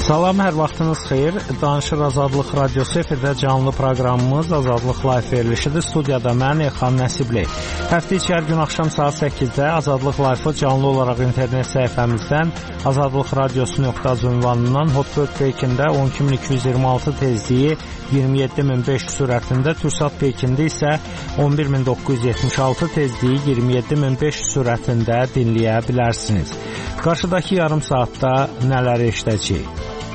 Salam, hər vaxtınız xeyir. Danışır Azadlıq Radiosu efirdə canlı proqramımız Azadlıq Live verilişidir. Studiyada mən Elxan Nəsibli. Həftə içi hər gün axşam saat 8-də Azadlıq Live-ı canlı olaraq internet səhifəmizdən azadlıqradiosu.az ünvanından Hotbird Peykində 12226 tezliyi 27500 sürətində, Türksat Peykində isə 11976 tezliyi 27500 sürətində dinləyə bilərsiniz. Qarşıdakı yarım saatda nələr eşidəcəyik?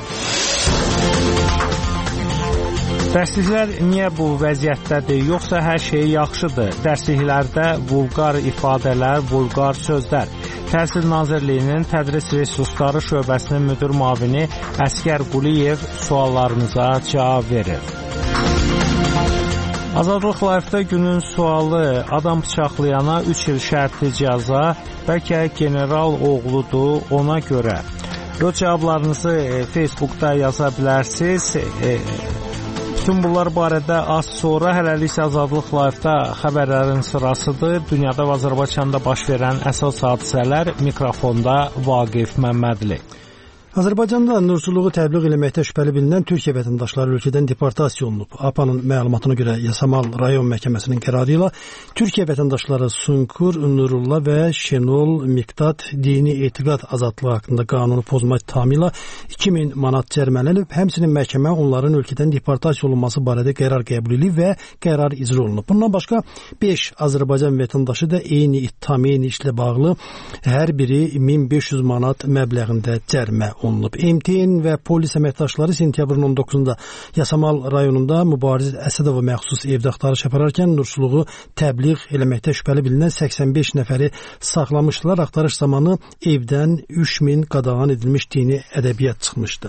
Dərsliklər niyə bu vəziyyətdədir, yoxsa hər şey yaxşıdır? Dərsliklərdə vulqar ifadələr, vulqar sözlər. Təhsil Nazirliyinin Tədris Resursları şöbəsinin müdir müavini Əsgər Quliyev suallarınıza cavab verir. Azadlıq Live-da günün sualı: adam bıçaqlayana 3 il şərti cəza, bəlkə general oğludur ona görə. Bu cavablarınızı Facebookda yaza bilərsiniz. Bütün bunlar barədə az sonra, hələlik isə Azadlıq Live-da xəbərlərin sırasıdır. Dünyada və Azərbaycanda baş verən əsas hadisələr. Mikrofonda Vaqif Məmmədli. Azərbaycanda nurçuluğu təbliğ eləməkdə şübhəli bilinən Türkiyə vətəndaşları ölkədən deportasiya olunub. APA'nın məlumatına görə Yasamal rayon məhkəməsinin qərarı ilə Türkiyə vətəndaşları Sunkur, Nurullah və Şenol Miqdad dini etiqad azadlığı haqqında qanunu pozma ittihamı ilə 2000 manat cərimələnib. Həmçinin məhkəmə onların ölkədən deportasiya olunması barədə qərar qəbul edib və qərar icra olunub. Bundan başqa 5 Azərbaycan vətəndaşı da eyni ittiham, eyni işlə bağlı hər biri 1500 manat məbləğində cərimə olunub. MTN və polis əməkdaşları sentyabrın 19-da Yasamal rayonunda Mübariz Əsədova məxsus evdə axtarış apararkən nurçuluğu təbliğ eləməkdə şübhəli bilinən 85 nəfəri saxlamışdılar. Axtarış zamanı evdən 3000 qadağan edilmiş dini ədəbiyyat çıxmışdı.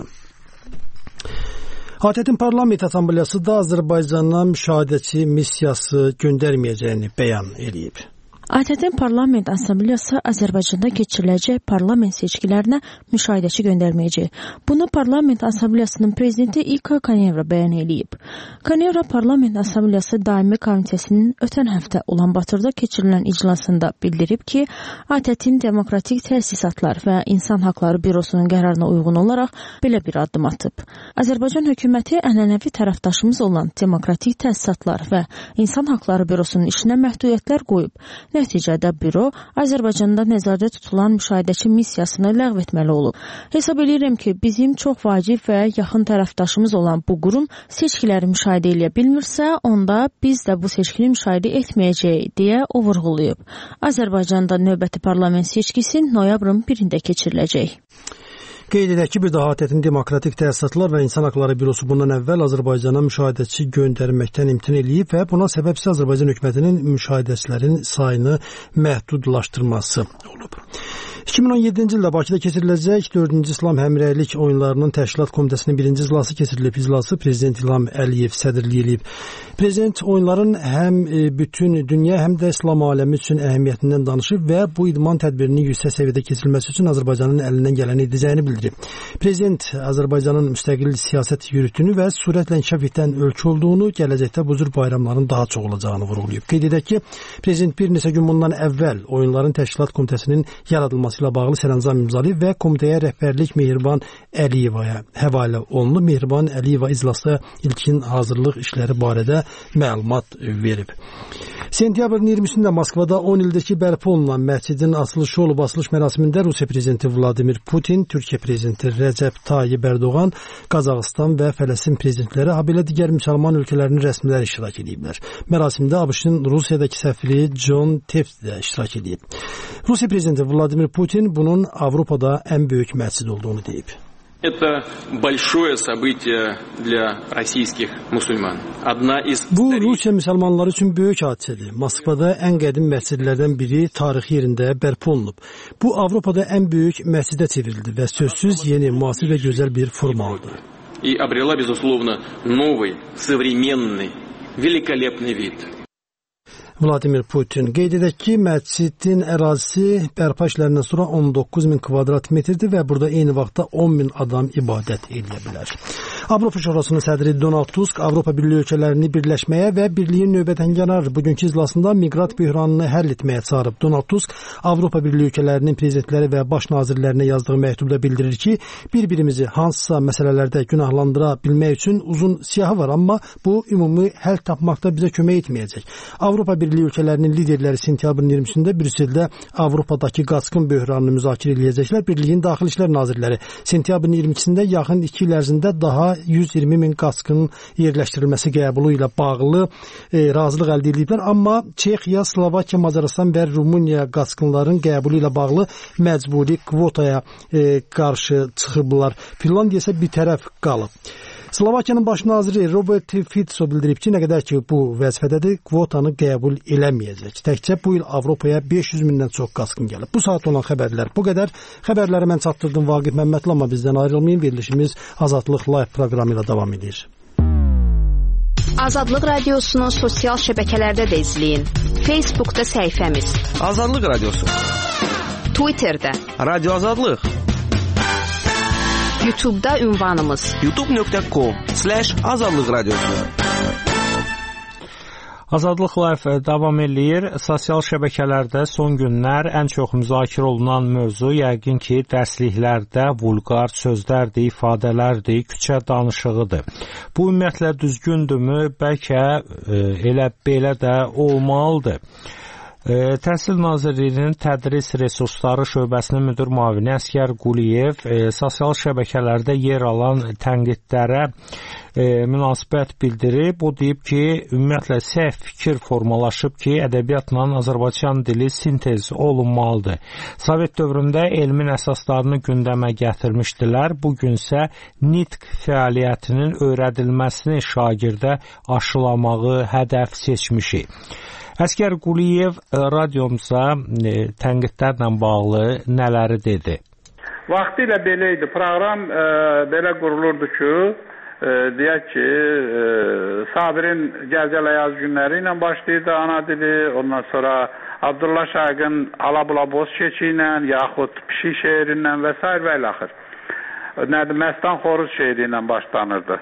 ATƏT-in Parlament Assambleyası da Azərbaycana müşahidəçi missiyası göndərməyəcəyini bəyan edib. ATƏT-in Parlament Assambleyası Azərbaycanda keçiriləcək parlament seçkilərinə müşahidəçi göndərməyəcək. Bunu Parlament Assambleyasının prezidenti İlkay Kanevra bəyan edib. Kanevra Parlament Assambleyası Daimi Komitəsinin ötən həftə Ulanbatırda keçirilən iclasında bildirib ki, ATƏT-in Demokratik Təsisatlar və İnsan Haqları Bürosunun qərarına uyğun olaraq belə bir addım atıb. Azərbaycan hökuməti ənənəvi tərəfdaşımız olan Demokratik Təsisatlar və İnsan Haqları Bürosunun işinə məhdudiyyətlər qoyub. Nəticədə büro Azərbaycanda nəzərdə tutulan müşahidəçi missiyasını ləğv etməli olub. Hesab edirəm ki, bizim çox vacib və yaxın tərəfdaşımız olan bu qurum seçkiləri müşahidə edə bilmirsə, onda biz də bu seçkini müşahidə etməyəcəyik, deyə o vurğulayıb. Azərbaycanda növbəti parlament seçkisi noyabrın 1-də keçiriləcək. Qeyd edək ki, bir daha ATƏT-in Demokratik Təsisatlar və İnsan Haqları Bürosu bundan əvvəl Azərbaycana müşahidəçi göndərməkdən imtina eləyib və buna səbəb isə Azərbaycan hökumətinin müşahidəçilərin sayını məhdudlaşdırması olub. 2017-ci ildə Bakıda keçiriləcək 4-cü İslam Həmrəylik oyunlarının Təşkilat Komitəsinin 1-ci iclası keçirilib. İclası Prezident İlham Əliyev sədrlik edib. Prezident oyunların həm bütün dünya, həm də İslam aləmi üçün əhəmiyyətindən danışıb və bu idman tədbirinin yüksək səviyyədə keçirilməsi üçün Azərbaycanın əlindən gələni edəcəyini bildirib. Prezident Azərbaycanın müstəqil siyasət yürütdüyünü və sürətlə inkişaf edən ölkə olduğunu, gələcəkdə bu cür bayramların daha çox olacağını vurğulayıb. Qeyd edək ki, Prezident bir neçə gün bundan əvvəl oyunların Təşkilat Komitəsinin yaradılması ilə bağlı sərəncam imzalayıb və komitəyə rəhbərlik Mehriban Əliyevaya həvalə olunub. Mehriban Əliyeva iclasda ilkin hazırlıq işləri barədə məlumat verib. Sentyabrın 20-sində Moskvada 10 ildəki bərpa olunan məscidin açılışı olub. Açılış mərasimində Rusiya prezidenti Vladimir Putin, Türkiyə prezidenti Rəcəb Tayyip Ərdoğan, Qazaxıstan və Fələstin prezidentləri, habelə digər müsəlman ölkələrinin rəsmiləri iştirak ediblər. Mərasimdə ABŞ-ın Rusiyadakı səfiri John Tefts də iştirak edib. Rusiya prezidenti Vladimir Putin bunun Avropada ən böyük məscid olduğunu deyib. Это большое событие для российских мусульман. Bu Rusiya müsəlmanları üçün böyük hadisədir. Moskvada ən qədim məscidlərdən biri tarixi yerində bərpa olunub. Bu Avropada ən böyük məscidə çevrildi və sözsüz yeni, müasir və gözəl bir forma aldı. И обрела, безусловно, новый, современный, великолепный вид. Vladimir Putin. Qeyd edək ki, məscidin ərazisi bərpa işlərindən sonra 19.000 kvadrat metrdir və burada eyni vaxtda 10.000 adam ibadət edə bilər. Avropa Şurasının sədri Donald Tusk Avropa Birliyi ölkələrini birləşməyə və birliyin növbətəngənar bugünkü iclasında miqrat böhranını həll etməyə çağırıb. Donald Tusk Avropa Birliyi ölkələrinin prezidentləri və baş nazirlərinə yazdığı məktubda bildirir ki, bir-birimizi hansısa məsələlərdə günahlandıra bilmək üçün uzun siyahı var, amma bu ümumi həll tapmaqda bizə kömək etməyəcək. Avropa Birliyi ölkələrinin liderləri sentyabrın 20-sində Brüsseldə Avropadakı qaçqın böhranını müzakirə edəcəklər. Birliyin Daxili İşlər Nazirləri sentyabrın 22-sində yaxın 2 il ərzində daha 120 min qaçqının yerləşdirilməsi qəbulu ilə bağlı razılıq əldə ediblər. Amma Çexiya, Slovakiya, Macarıstan və Rumıniya qaçqınların qəbulu ilə bağlı məcburi kvotaya qarşı çıxıblar. Finlandiya isə bir tərəf qalıb. Slovakiyanın baş naziri Robert Fico bildirib ki, nə qədər ki bu vəzifədədir, kvotanı qəbul eləməyəcək. Təkcə bu il Avropaya 500 mindən çox qaçqın gəlib. Bu saat olan xəbərlər bu qədər. Xəbərləri mən çatdırdım Vaqif Məmmədli, amma bizdən ayrılmayın. Verilişimiz Azadlıq Live proqramı ilə davam edir. Azadlıq Radiosu'nu sosial şəbəkələrdə də izləyin. Facebook'da səhifəmiz Azadlıq Radiosu, Twitter'da Radyo Azadlıq, YouTube'da ünvanımız youtube.com/Azadlıq Radiosu. Azadlıq Live davam eləyir. Sosial şəbəkələrdə son günlər ən çox müzakirə olunan mövzu yəqin ki, dərsliklərdə vulqar sözlərdir, ifadələrdir, küçə danışığıdır. Bu ümumiyyətlə düzgündürmü? Bəlkə elə belə də olmalıdır. Təhsil Nazirliyinin Tədris Resursları şöbəsinin müdir müavini Əsgər Quliyev sosial şəbəkələrdə yer alan tənqidlərə münasibət bildirib. O deyib ki, ümumiyyətlə səhv fikir formalaşıb ki, ədəbiyyatla Azərbaycan dili sintez olunmalıdır. Sovet dövründə elmin əsaslarını gündəmə gətirmişdilər. Bugünsə nitq fəaliyyətinin öyrədilməsini şagirdə aşılamağı hədəf seçmişik. Əsgər Quliyev radiomuza tənqidlərlə bağlı nələri dedi? Vaxtilə belə idi. Proqram belə qurulurdu ki, deyək ki, Sabirin Gəzələ yaz günləri ilə başlayırdı ana dili, ondan sonra Abdullah Şaiqin Alabula Boz keçi ilə, yaxud Pişik şeirindən və s. və ilaxır. Məstan Xoruz şeiri ilə başlanırdı.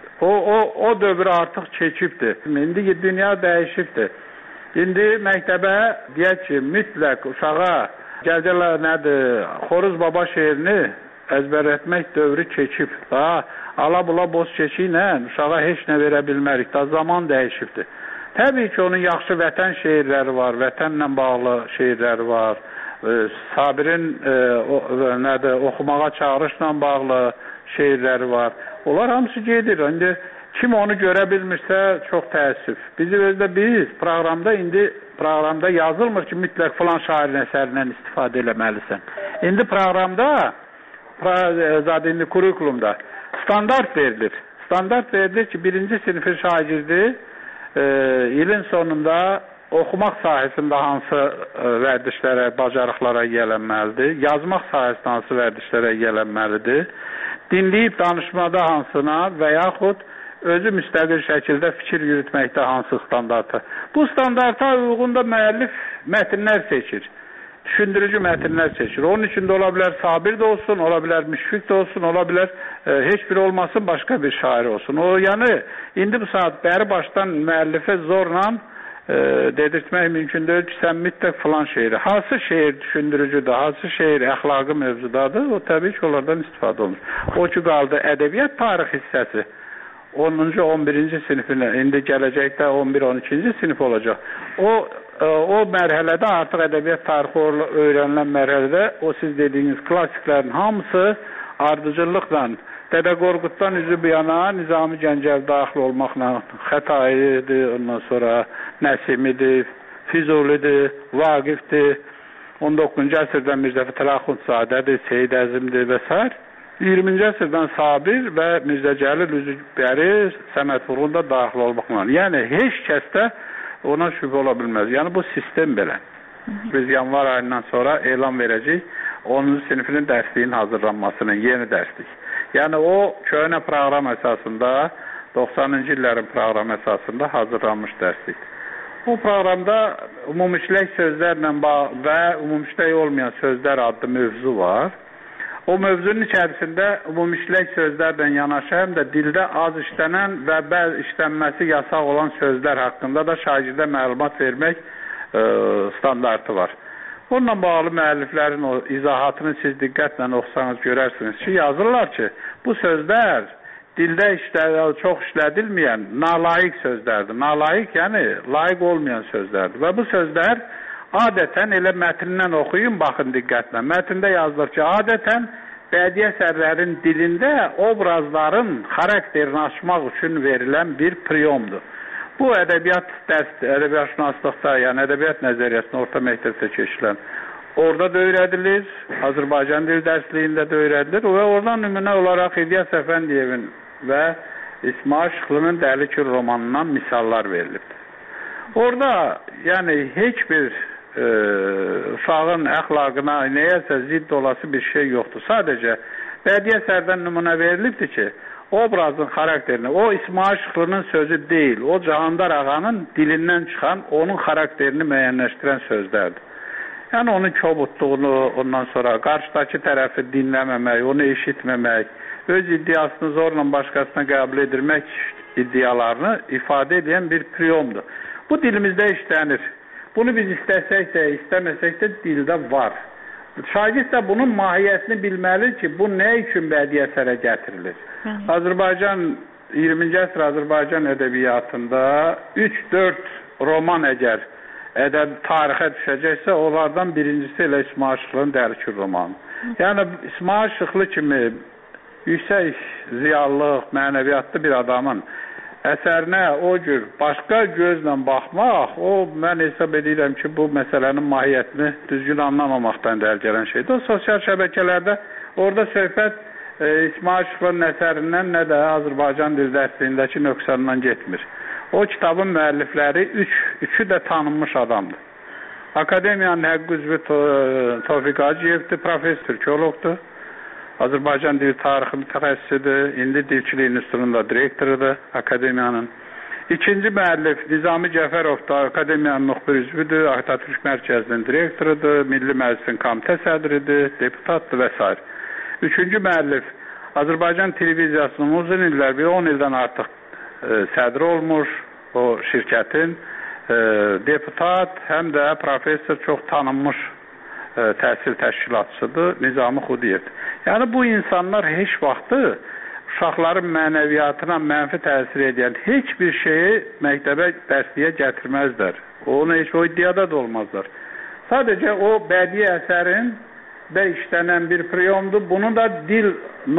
O dövr artıq keçibdir. İndi dünya dəyişibdir. İndi məktəbə deyək ki, mütləq uşağa Gəzələ nədir, Xoruz Baba şeirini əzbərətmək dövrü keçib. Daha Alabula Boz keçi ilə uşağa heç nə verə bilmərik. Da zaman dəyişibdir. Təbii ki, onun yaxşı vətən şeirləri var, vətənlə bağlı şeirləri var. Sabirin oxumağa çağırışla bağlı şeirləri var. Onlar hamısı gedir. İndi kim onu görə bilmirsə çox təəssüf. Biz proqramda yazılmır ki, mütləq filan şairin əsərindən istifadə eləməlisən. İndi proqramda, kurikulumda standart verilir. Standart verilir ki, birinci sinifin şagirdi ilin sonunda oxumaq sahəsində hansı vərdişlərə, bacarıqlara yiyələnməlidir, yazmaq sahəsində hansı vərdişlərə yiyələnməlidir, dinləyib danışmada hansına və yaxud özü müstəqil şəkildə fikir yürütməkdə hansı standarta. Bu standarta uyğun da müəllif mətnlər seçir. Düşündürücü mətnlər seçir. Onun içində ola bilər Sabir də olsun, ola bilər Müşfiq də olsun, ola bilər heç biri olmasın, başqa bir şair olsun. Yəni, indi bu saat bəri başdan müəllifə zorla dedirtmək mümkün deyil ki, sən mütləq filan şeiri. Hansı şeir düşündürücüdür, hansı şeir əxlaqı mövzudadır, o təbii ki, onlardan istifadə olunur. O ki, qaldı ədəbiyyat tarix hissəsi. 10-cu, 11-ci sinifin, indi gələcəkdə 11-12-ci sinif olacaq. O mərhələdə artıq ədəbiyyat tarixi öyrənilən mərhələdə o siz dediyiniz klassiklərin hamısı ardıcıllıqla, Dədə Qorquddan üzü bu yana Nizami Gəncəv daxil olmaqla Xətaidir, ondan sonra Nəsimidir, Füzulidir, Vaqifdir, 19-cu əsrdən Mirzə Fətəli Axundzadədir, Seyid Əzimdir və s. 20-ci əsrdən Sabir və Mirzə Cəlil Üzübəri Səməd Vurğun da daxil olmaqla. Yəni, heç kəsdə ona şübhə ola bilməz. Yəni, bu sistem belə. Biz yanvar ayından sonra elan verəcəyik 10-cu sinifinin dərsliyin hazırlanmasının yeni dərslik. Yəni, o köhnə proqram əsasında, 90-cı illərin proqram əsasında hazırlanmış dərslik. O proqramda umumişlək sözlərlə və umumişlək olmayan sözlər adlı mövzu var. O mövzunun içərisində ümumiləşdirək sözlərlə yanaşı həm də dildə az işlənən və bəzi işlənməsi yasaq olan sözlər haqqında da şagirdə məlumat vermək standartı var. Onunla bağlı müəlliflərin o izahatını siz diqqətlə oxusanız görərsiniz ki, yazırlar ki, bu sözlər dildə çox işlədilməyən nalayiq sözlərdir. Nalayiq yəni layiq olmayan sözlərdir. Və bu sözlər adətən elə mətnindən oxuyun, baxın diqqətlə. Mətndə yazılır ki, adətən bədii əsərlərin dilində obrazların xarakterini açmaq üçün verilən bir priyomdur. Bu ədəbiyyatşünaslıqda, yəni ədəbiyyat nəzəriyyəsində orta məktəbdə keçilən orada da öyrədilir, Azərbaycan dil dərsliyində də öyrədilir və oradan nümunə olaraq İlyas Əfəndiyevin və İsmail Şıxlının Dəli Kür romanından misallar verilib. Orada yəni heç bir uşağın əxlaqına nəyəsə zidd olası bir şey yoxdur. Sadəcə bədii əsərdən nümunə verilibdir ki, obrazın xarakterini, o İsmail Şıxlının sözü deyil, o Cahandar ağanın dilindən çıxan, onun xarakterini müəyyənləşdirən sözlərdir. Yəni onun kobudluğunu, ondan sonra qarşıdakı tərəfi dinləməmək, onu eşitməmək, öz iddiasını zorla başqasına qəbul edilmək iddialarını ifadə edən bir priyomdur. Bu dilimizdə işlənir. Bunu biz istəsək də, istəməsək də dildə var. Şagird də bunun mahiyyətini bilməlidir ki, bu nə üçün bədii əsərə gətirilir? Azərbaycan, 20-ci əsr Azərbaycan ədəbiyyatında 3-4 roman əgər tarixə düşəcəksə, onlardan birincisi elə İsmail Şıxlının Dəli Kür romanı. Yəni, İsmail Şıxlı kimi yüksək ziyallıq, mənəviyyatlı bir adamın əsərinə o cür başqa gözlə baxmaq, mən hesab edirəm ki, bu məsələnin mahiyyətini düzgün anlamamaqdan dəl gələn şeydir. O sosial şəbəkələrdə orada söhbət İsmail Şıxlının əsərindən nə də Azərbaycan dil dərsliyindəki nöqsandan getmir. O kitabın müəllifləri üçü də tanınmış adamdır. Akademiyanın həqqi üzvü Tofiq Hacıyevdir, professor türkoloqdur. Azərbaycan dil tarixi mütəxəssisidir, indi Dilçilik İnstitutunun direktorudur akademiyanın. İkinci müəllif Nizami Cəfərov da akademiyanın müxbir üzvüdür, Atatürk Mərkəzinin direktorudur, Milli Məclisin komitə sədridir, deputatdır və s. Üçüncü müəllif Azərbaycan televiziyasının uzun illər, 10 ildən artıq sədri olmuş o şirkətin deputat, həm də professor, çox tanınmış təhsil təşkilatçıdır, Nizami Xudiyevdir. Yəni bu insanlar heç vaxtı uşaqların mənəviyyatına mənfi təsir edən heç bir şeyi məktəbə dərsliyə gətirməzlər. Onu heç o iddiada da olmazlar. Sadəcə o bədii əsərin də işlənən bir priyomdur. Bunu da dil,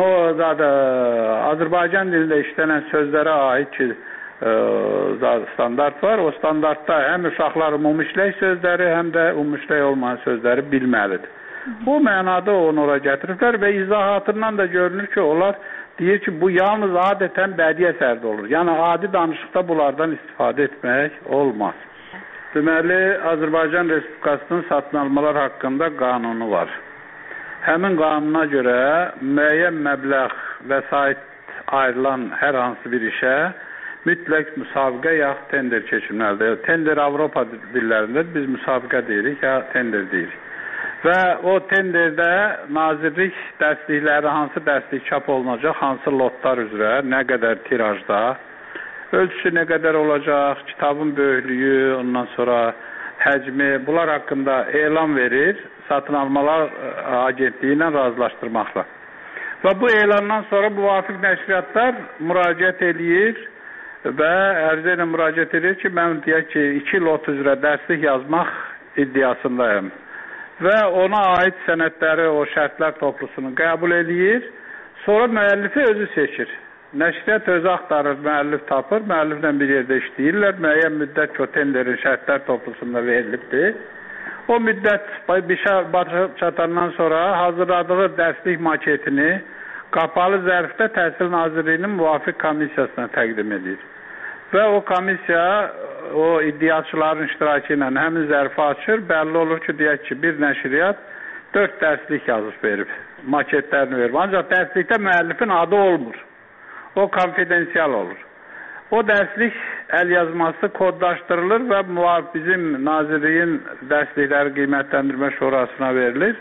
Azərbaycan dilində işlənən sözlərə aid ki, standart var. O standartda həm uşaqlar ümumiləşdirək sözləri, həm də ümumiləşdirək olmayan sözləri bilməlidir. Bu mənada onu ora gətiriblər və izahatından da görünür ki, onlar deyir ki, bu yalnız adətən bədii əsərdə olur. Yəni, adi danışıqda bunlardan istifadə etmək olmaz. Deməli, Azərbaycan Respublikasının satın almalar haqqında qanunu var. Həmin qanuna görə müəyyən məbləğ vəsait ayrılan hər hansı bir işə mütləq müsabiqə yaxud tender keçilməlidir. Tender Avropa dillərində biz müsabiqə deyirik, ya tender deyirik. Və o tenderdə nazirlik dərslikləri, hansı dərslik çap olunacaq, hansı lotlar üzrə, nə qədər tirajda, ölçüsü nə qədər olacaq, kitabın böyüklüyü, ondan sonra həcmi, bunlar haqqında elan verir, satın almalar agentliyi ilə razılaşdırmaqla. Və bu elandan sonra müvafiq nəşriyyatlar müraciət edir və ərizə ilə müraciət edir ki, mən deyək ki, 2 lot üzrə dərslik yazmaq iddiasındayım. Və ona aid sənədləri, o şərtlər toplusunu qəbul edir, sonra müəllifi özü seçir. Nəşriyyat özü axtarır, müəllif tapır, müəlliflə bir yerdə işləyirlər, müəyyən müddət ki, o tenderin şərtlər toplusunda verilibdir. O müddət bir şey başa çatandan sonra hazırladığı dərslik maketini qapalı zərfdə Təhsil Nazirliyinin müvafiq komissiyasına təqdim edir. Və o komissiya o iddiaçıların iştirakı ilə həmin zərfi açır. Bəlli olur ki, deyək ki, bir nəşriyyat 4 dərslik yazıb verib, maketlərini verib. Ancaq dərslikdə müəllifin adı olmur. O konfidensial olur. O dərslik əl yazması kodlaşdırılır və bizim Nazirliyin dərslikləri qiymətləndirmə şurasına verilir.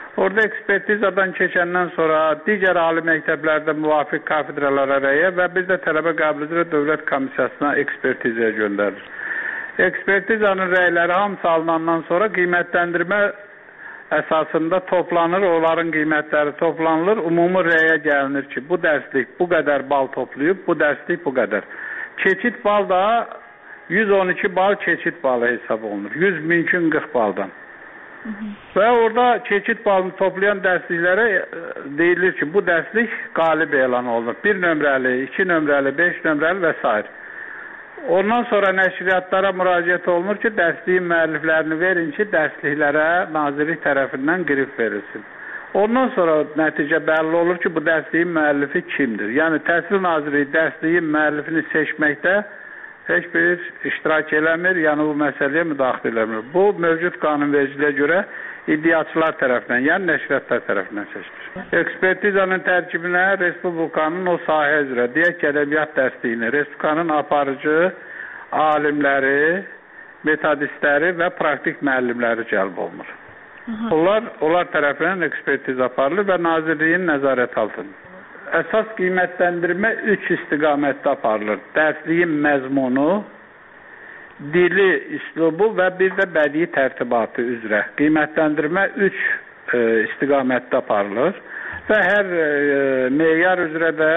Orada ekspertizadan keçəndən sonra digər ali məktəblərdə müvafiq kafedralara rəyə və bir də tələbə qəbul üzrə dövlət komissiyasına ekspertizaya göndərilir. Ekspertizanın rəyləri hamısı alınandan sonra qiymətləndirmə əsasında toplanır, onların qiymətləri toplanılır, ümumi rəyə gəlinir ki, bu dərslik bu qədər bal toplayıb, bu dərslik bu qədər. Keçid bal da 112 bal keçid balı hesab olunur, 100 mümkün 40 baldan. Və orada keçid balını toplayan dərsliklərə deyilir ki, bu dərslik qalib elan olunur. 1 nömrəli, 2 nömrəli, 5 nömrəli və s. Ondan sonra nəşriyyatlara müraciət olunur ki, dərsliyin müəlliflərini verin ki, dərsliklərə nazirlik tərəfindən qrif verilsin. Ondan sonra nəticə bəlli olur ki, bu dərsliyin müəllifi kimdir? Yəni, Təhsil Nazirliyi dərsliyin müəllifini seçməkdə heç bir iştirak eləmir, yəni bu məsələyə müdaxilə eləmir. Bu, mövcud qanunvericiliyə görə iddiaçılar tərəfindən, yəni nəşriyyatlar tərəfindən seçilir. Ekspertizanın tərkibinə Respublikanın o sahə üzrə, deyək ki, ədəbiyyat dərsliyini, Respublikanın aparıcı, alimləri, metodistləri və praktik müəllimləri cəlb olunur. Onlar tərəfindən ekspertiza aparılır və Nazirliyin nəzarət altındır. Əsas qiymətləndirmə 3 istiqamətdə aparılır. Dərsliyin məzmunu, dili, üslubu və bir də bədii tərtibatı üzrə. Qiymətləndirmə 3 istiqamətdə aparılır və hər meyar üzrə də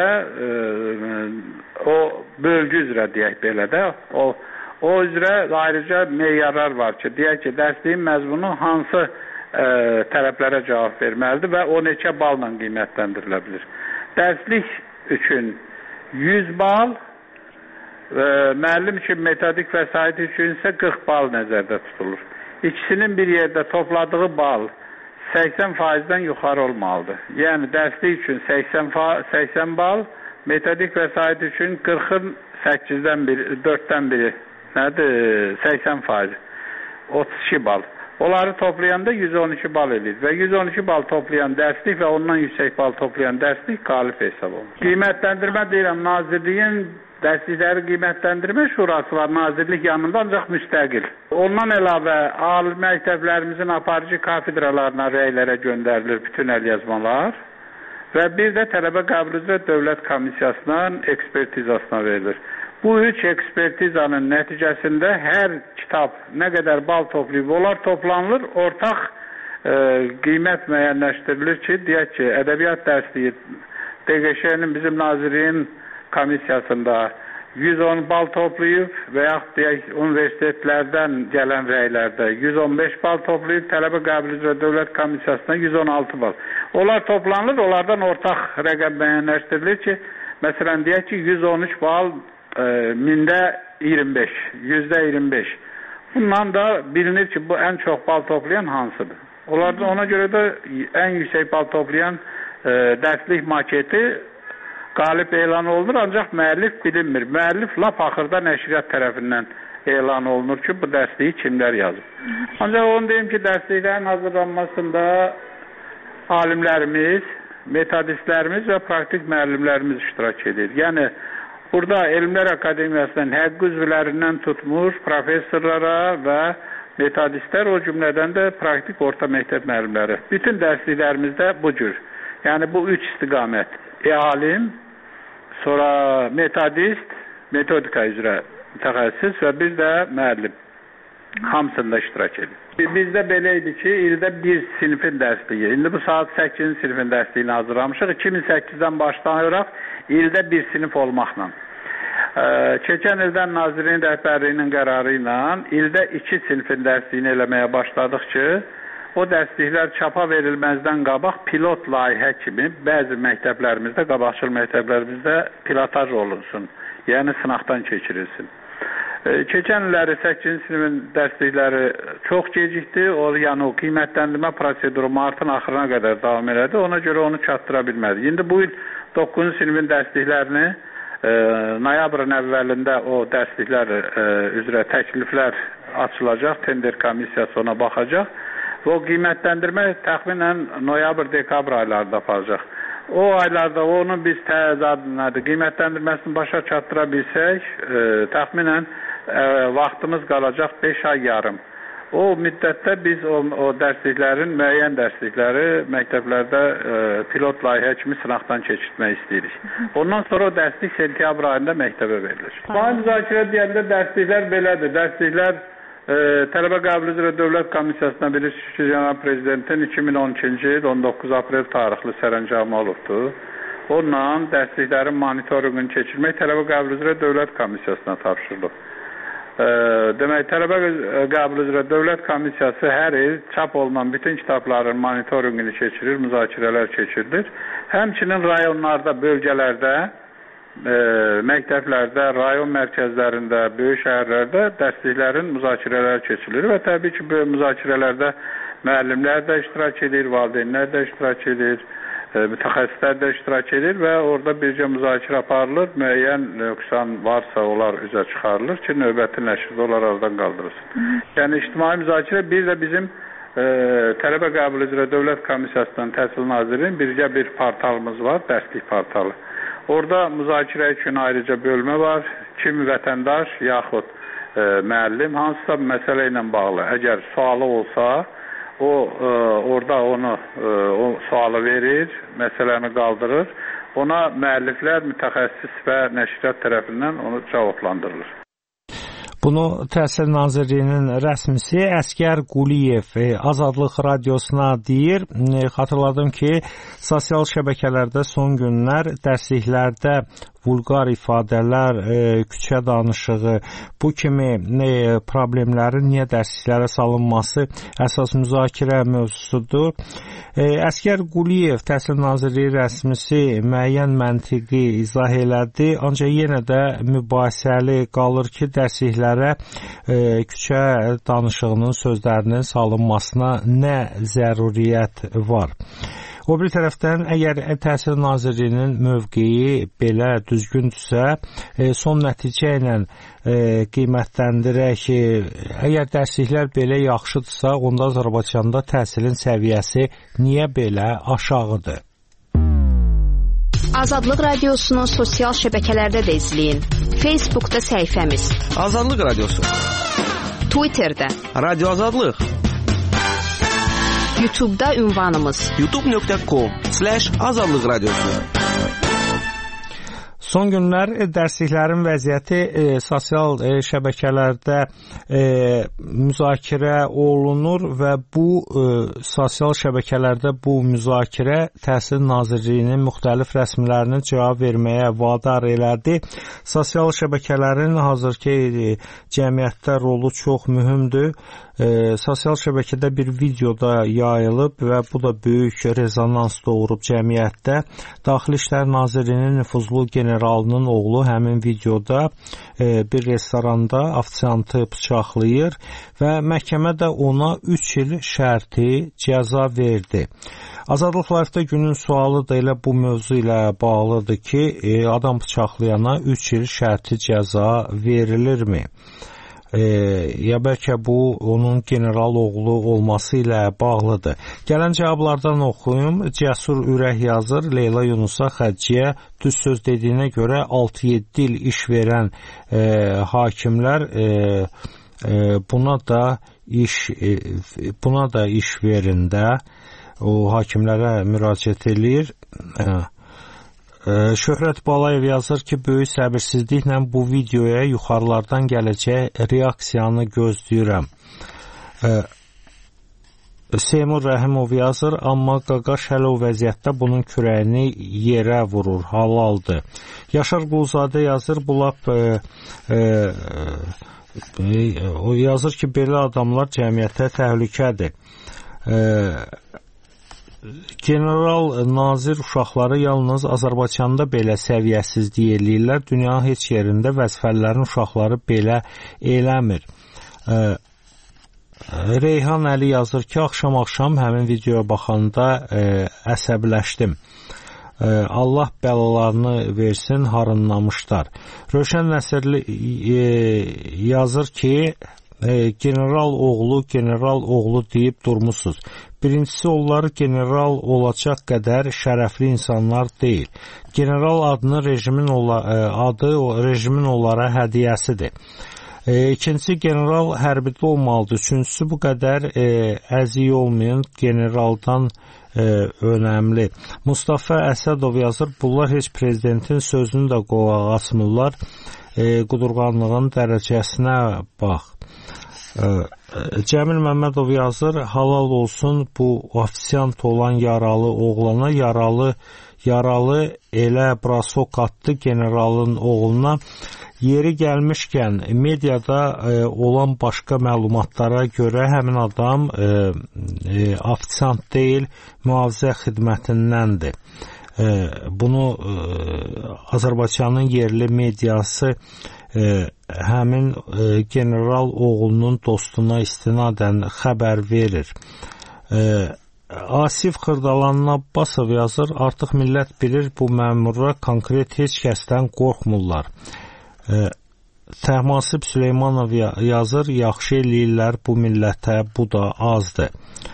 o bölgü üzrə deyək belə də, o üzrə ayrıca meyarlar var ki, deyək ki, dərsliyin məzmunu hansı tələblərə cavab verməlidir və o neçə balla qiymətləndirilə bilir. Dərslik üçün 100 bal, müəllim üçün metodik vəsait üçün isə 40 bal nəzərdə tutulur. İkisinin bir yerdə topladığı bal 80%-dən yuxarı olmalıdır. Yəni, dərslik üçün 80 bal, metodik vəsait üçün 40-ın 8-dən biri, 4-dən biri, nədir? 80%, 32 bal. Onları toplayanda 112 bal edir və 112 bal toplayan dərslik və ondan yüksək bal toplayan dərslik qalib hesab olunur. Qiymətləndirmə deyirəm, Nazirliyin dərslikləri qiymətləndirmə şurası var, Nazirlik yanında ancaq müstəqil. Ondan əlavə, ali məktəblərimizin aparıcı kafedralarına rəylərə göndərilir bütün əlyazmalar və bir də tələbə qəbul üzrə dövlət komissiyasının ekspertizasına verilir. Bu 3 ekspertizanın nəticəsində hər kitab nə qədər bal toplayıb, onlar toplanılır, ortaq qiymət müəyyənləşdirilir ki, deyək ki, ədəbiyyat dərsliyi DQŞ-nin bizim Nazirliyin komissiyasında 110 bal toplayıb və yaxud deyək, universitetlərdən gələn rəylərdə 115 bal toplayıb, tələbə qəbul üzrə dövlət komissiyasına 116 bal. Onlar toplanılır, onlardan ortaq rəqəm müəyyənləşdirilir ki, məsələn, deyək ki, 113 bal mində 25, %25. Bundan da bilinir ki, bu ən çox bal toplayan hansıdır? Onlardan ona görə də ən yüksək bal toplayan dərslik maketi qalib elan olunur, ancaq müəllif bilinmir. Müəllif lap axırda nəşriyyat tərəfindən elan olunur ki, bu dərsliyi kimlər yazıb. Ancaq onu deyim ki, dərsliklərin hazırlanmasında alimlərimiz, metodistlərimiz və praktik müəllimlərimiz iştirak edir. Yəni, burada Elmlər Akademiyasının həqiqi üzvlərindən tutmuş professorlara və metodistlər, o cümlədən də praktik orta məktəb müəllimləri. Bütün dərsliklərimizdə bu cür. Yəni, bu 3 istiqamət. Alim, sonra metodist, metodika üzrə mütəxəssis və bir də müəllim. Hamısında iştirak edir. Bizdə belə idi ki, ildə bir sinifin dərsliyi. İndi bu saat 8-ci sinifin dərsliyini hazırlamışıq. 2008-dən başlayaraq ildə bir sinif olmaqla. Keçən ildən Nazirliyin rəhbərliyinin qərarı ilə ildə 2 sinifin dərsliyini eləməyə başladıq ki, o dərsliklər çapa verilməzdən qabaq pilot layihə kimi bəzi məktəblərimizdə, qabaqcıl məktəblərimizdə pilotaj olunsun, yəni sınaqdan keçirilsin. Keçən illəri 8-ci sinifin dərslikləri çox gecikdi, yəni o qiymətləndirmə proseduru martın axırına qədər davam elədi, ona görə onu çatdıra bilmədi. İndi bu il 9-cu sinifin dərsliklərini noyabrın əvvəlində o dərsliklər üzrə təkliflər açılacaq, tender komissiyası ona baxacaq və o qiymətləndirmə təxminən noyabr-dekabr aylarında aparacaq. O aylarda onun biz qiymətləndirməsini başa çatdıra bilsək, təxminən vaxtımız qalacaq 5 ay yarım. O müddətdə biz o dərsliklərin, müəyyən dərslikləri məktəblərdə pilot layihə kimi sınaqdan keçirtmək istəyirik. Ondan sonra o dərslik sentyabr ayında məktəbə verilir. İctimai müzakirə deyəndə dərsliklər belədir. Dərsliklər Tələbə Qəbul üzrə Dövlət Komissiyasına bilirsiniz ki, Cənab Prezidentin 2012-ci il 19 aprel tarixli sərəncamı olubdur. Onunla dərsliklərin monitorinqini keçirmək Tələbə Qəbul üzrə Dövlət Komissiyasına tapşırılıb. Demək, Tələbə Qəbul üzrə Dövlət Komissiyası hər il çap olunan bütün kitabların monitorinqini keçirir, müzakirələr keçirilir. Həmçinin rayonlarda, bölgələrdə, məktəblərdə, rayon mərkəzlərində, böyük şəhərlərdə dərsliklərin müzakirələr keçirilir və təbii ki, bu müzakirələrdə müəllimlər də iştirak edir, valideynlər də iştirak edir, mütəxəssislər də iştirak edir və orada bircə müzakirə aparılır, müəyyən nöqsan varsa onlar üzə çıxarılır ki, növbəti nəşrdə onlar aradan qaldırılsın. Yəni, ictimai müzakirə bir də bizim Tələbə Qəbul üzrə Dövlət Komissiyasından Təhsil Nazirliyinin bircə bir portalımız var, dərslik portalı. Orada müzakirə üçün ayrıca bölmə var. Kim vətəndaş yaxud müəllim hansısa məsələ ilə bağlı əgər sualı olsa, orada o sualı verir, məsələni qaldırır. Ona müəlliflər, mütəxəssis və nəşriyyat tərəfindən onu cavablandırılır. Bunu Təhsil Nazirliyinin rəsmisi Əskər Quliyev Azadlıq Radiosuna deyir. Xatırladım ki, sosial şəbəkələrdə son günlər dərsliklərdə vulqar ifadələr, küçə danışığı, bu kimi problemlərin niyə dərsliklərə salınması əsas müzakirə mövzusudur. Əskər Quliyev, Təhsil Nazirliyi rəsmisi müəyyən məntiqi izah elədi, ancaq yenə də mübahisəli qalır ki, dərsliklərə küçə danışığının sözlərinin salınmasına nə zəruriyyət var. O bir tərəfdən, əgər Təhsil Nazirliyinin mövqeyi belə düzgündürsə, son nəticə ilə qiymətləndirək ki, əgər dərsliklər belə yaxşıdırsa, onda Azərbaycanda təhsilin səviyyəsi niyə belə aşağıdır? Azadlıq Radiosunun sosial şəbəkələrdə də izləyin. Facebookda səhifəmiz Azadlıq Radiosu, Twitterdə Radio Azadlıq, YouTube'da ünvanımız youtube.com/Azadlıq Radiosu. Son günlər dərsliklərin vəziyyəti sosial şəbəkələrdə müzakirə olunur və bu sosial şəbəkələrdə bu müzakirə Təhsil Nazirliyinin müxtəlif rəsmilərinin cavab verməyə vadar elədi. Sosial şəbəkələrin hazırki cəmiyyətdə rolu çox mühümdür. Sosial şəbəkədə bir videoda yayılıb və bu da böyük rezonans doğurub cəmiyyətdə. Daxili İşlər Nazirliyinin nüfuzlu generalının oğlu həmin videoda bir restoranda ofisiantı bıçaqlayır və məhkəmə də ona 3 il şərti cəza verdi. Azadlıq Live-da günün sualı da elə bu mövzu ilə bağlıdır ki, adam bıçaqlayana 3 il şərti cəza verilirmi? Ya bəlkə bu onun general oğlu olması ilə bağlıdır. Gələn cavablardan oxuyum. Cəsur Ürək yazır, Leyla Yunusa Xəciyə düz söz dediyinə görə 6-7 il iş verən hakimlər buna da iş verində o hakimlərə müraciət eləyir. Şöhrət Balayev yazır ki, böyük səbirsizliklə bu videoya yuxarılardan gələcək reaksiyanı gözləyirəm. Seymur Rəhimov yazır, amma Qaqaş hələ o vəziyyətdə bunun kürəyini yerə vurur, halaldır. Yaşar Quluzadə yazır, bu lap o yazır ki, belə adamlar cəmiyyətə təhlükədir. General Nazir uşaqları yalnız Azərbaycanda belə səviyyəsizlik eləyirlər. Dünyanın heç yerində vəzifəlilərin uşaqları belə eləmir. Reyhan Əli yazır ki, axşam həmin videoya baxanda əsəbləşdim. Allah bəlalarını versin, harınlamışlar. Rövşən Nəsirli yazır ki, general oğlu deyib durmusunuz. Birincisi, onlar general olacaq qədər şərəfli insanlar deyil. General adı rejimin onlara hədiyyəsidir. İkincisi, general hərbidə olmalıdır. Üçüncüsü, bu qədər əziy olmayan generaldan önəmli. Mustafa Əsədov yazır, bunlar heç prezidentin sözünü də qulaq asmırlar. Qudurğanlığın dərəcəsinə bax. Cəmil Məmmədov yazır, halal olsun bu ofisiant olan yaralı oğlana, yaralı elə brasok atdı generalın oğluna. Yeri gəlmişkən, mediada olan başqa məlumatlara görə həmin adam ofisiant deyil, mühafizə xidmətindəndir. Bunu Azərbaycanın yerli mediası həmin general oğlunun dostuna istinadən xəbər verir. Asif Xırdalan Abbasov yazır, artıq millət bilir, bu məmurlar konkret heç kəsdən qorxmurlar. Təhmasib Süleymanov yazır, yaxşı eləyirlər bu millətə, bu da azdır.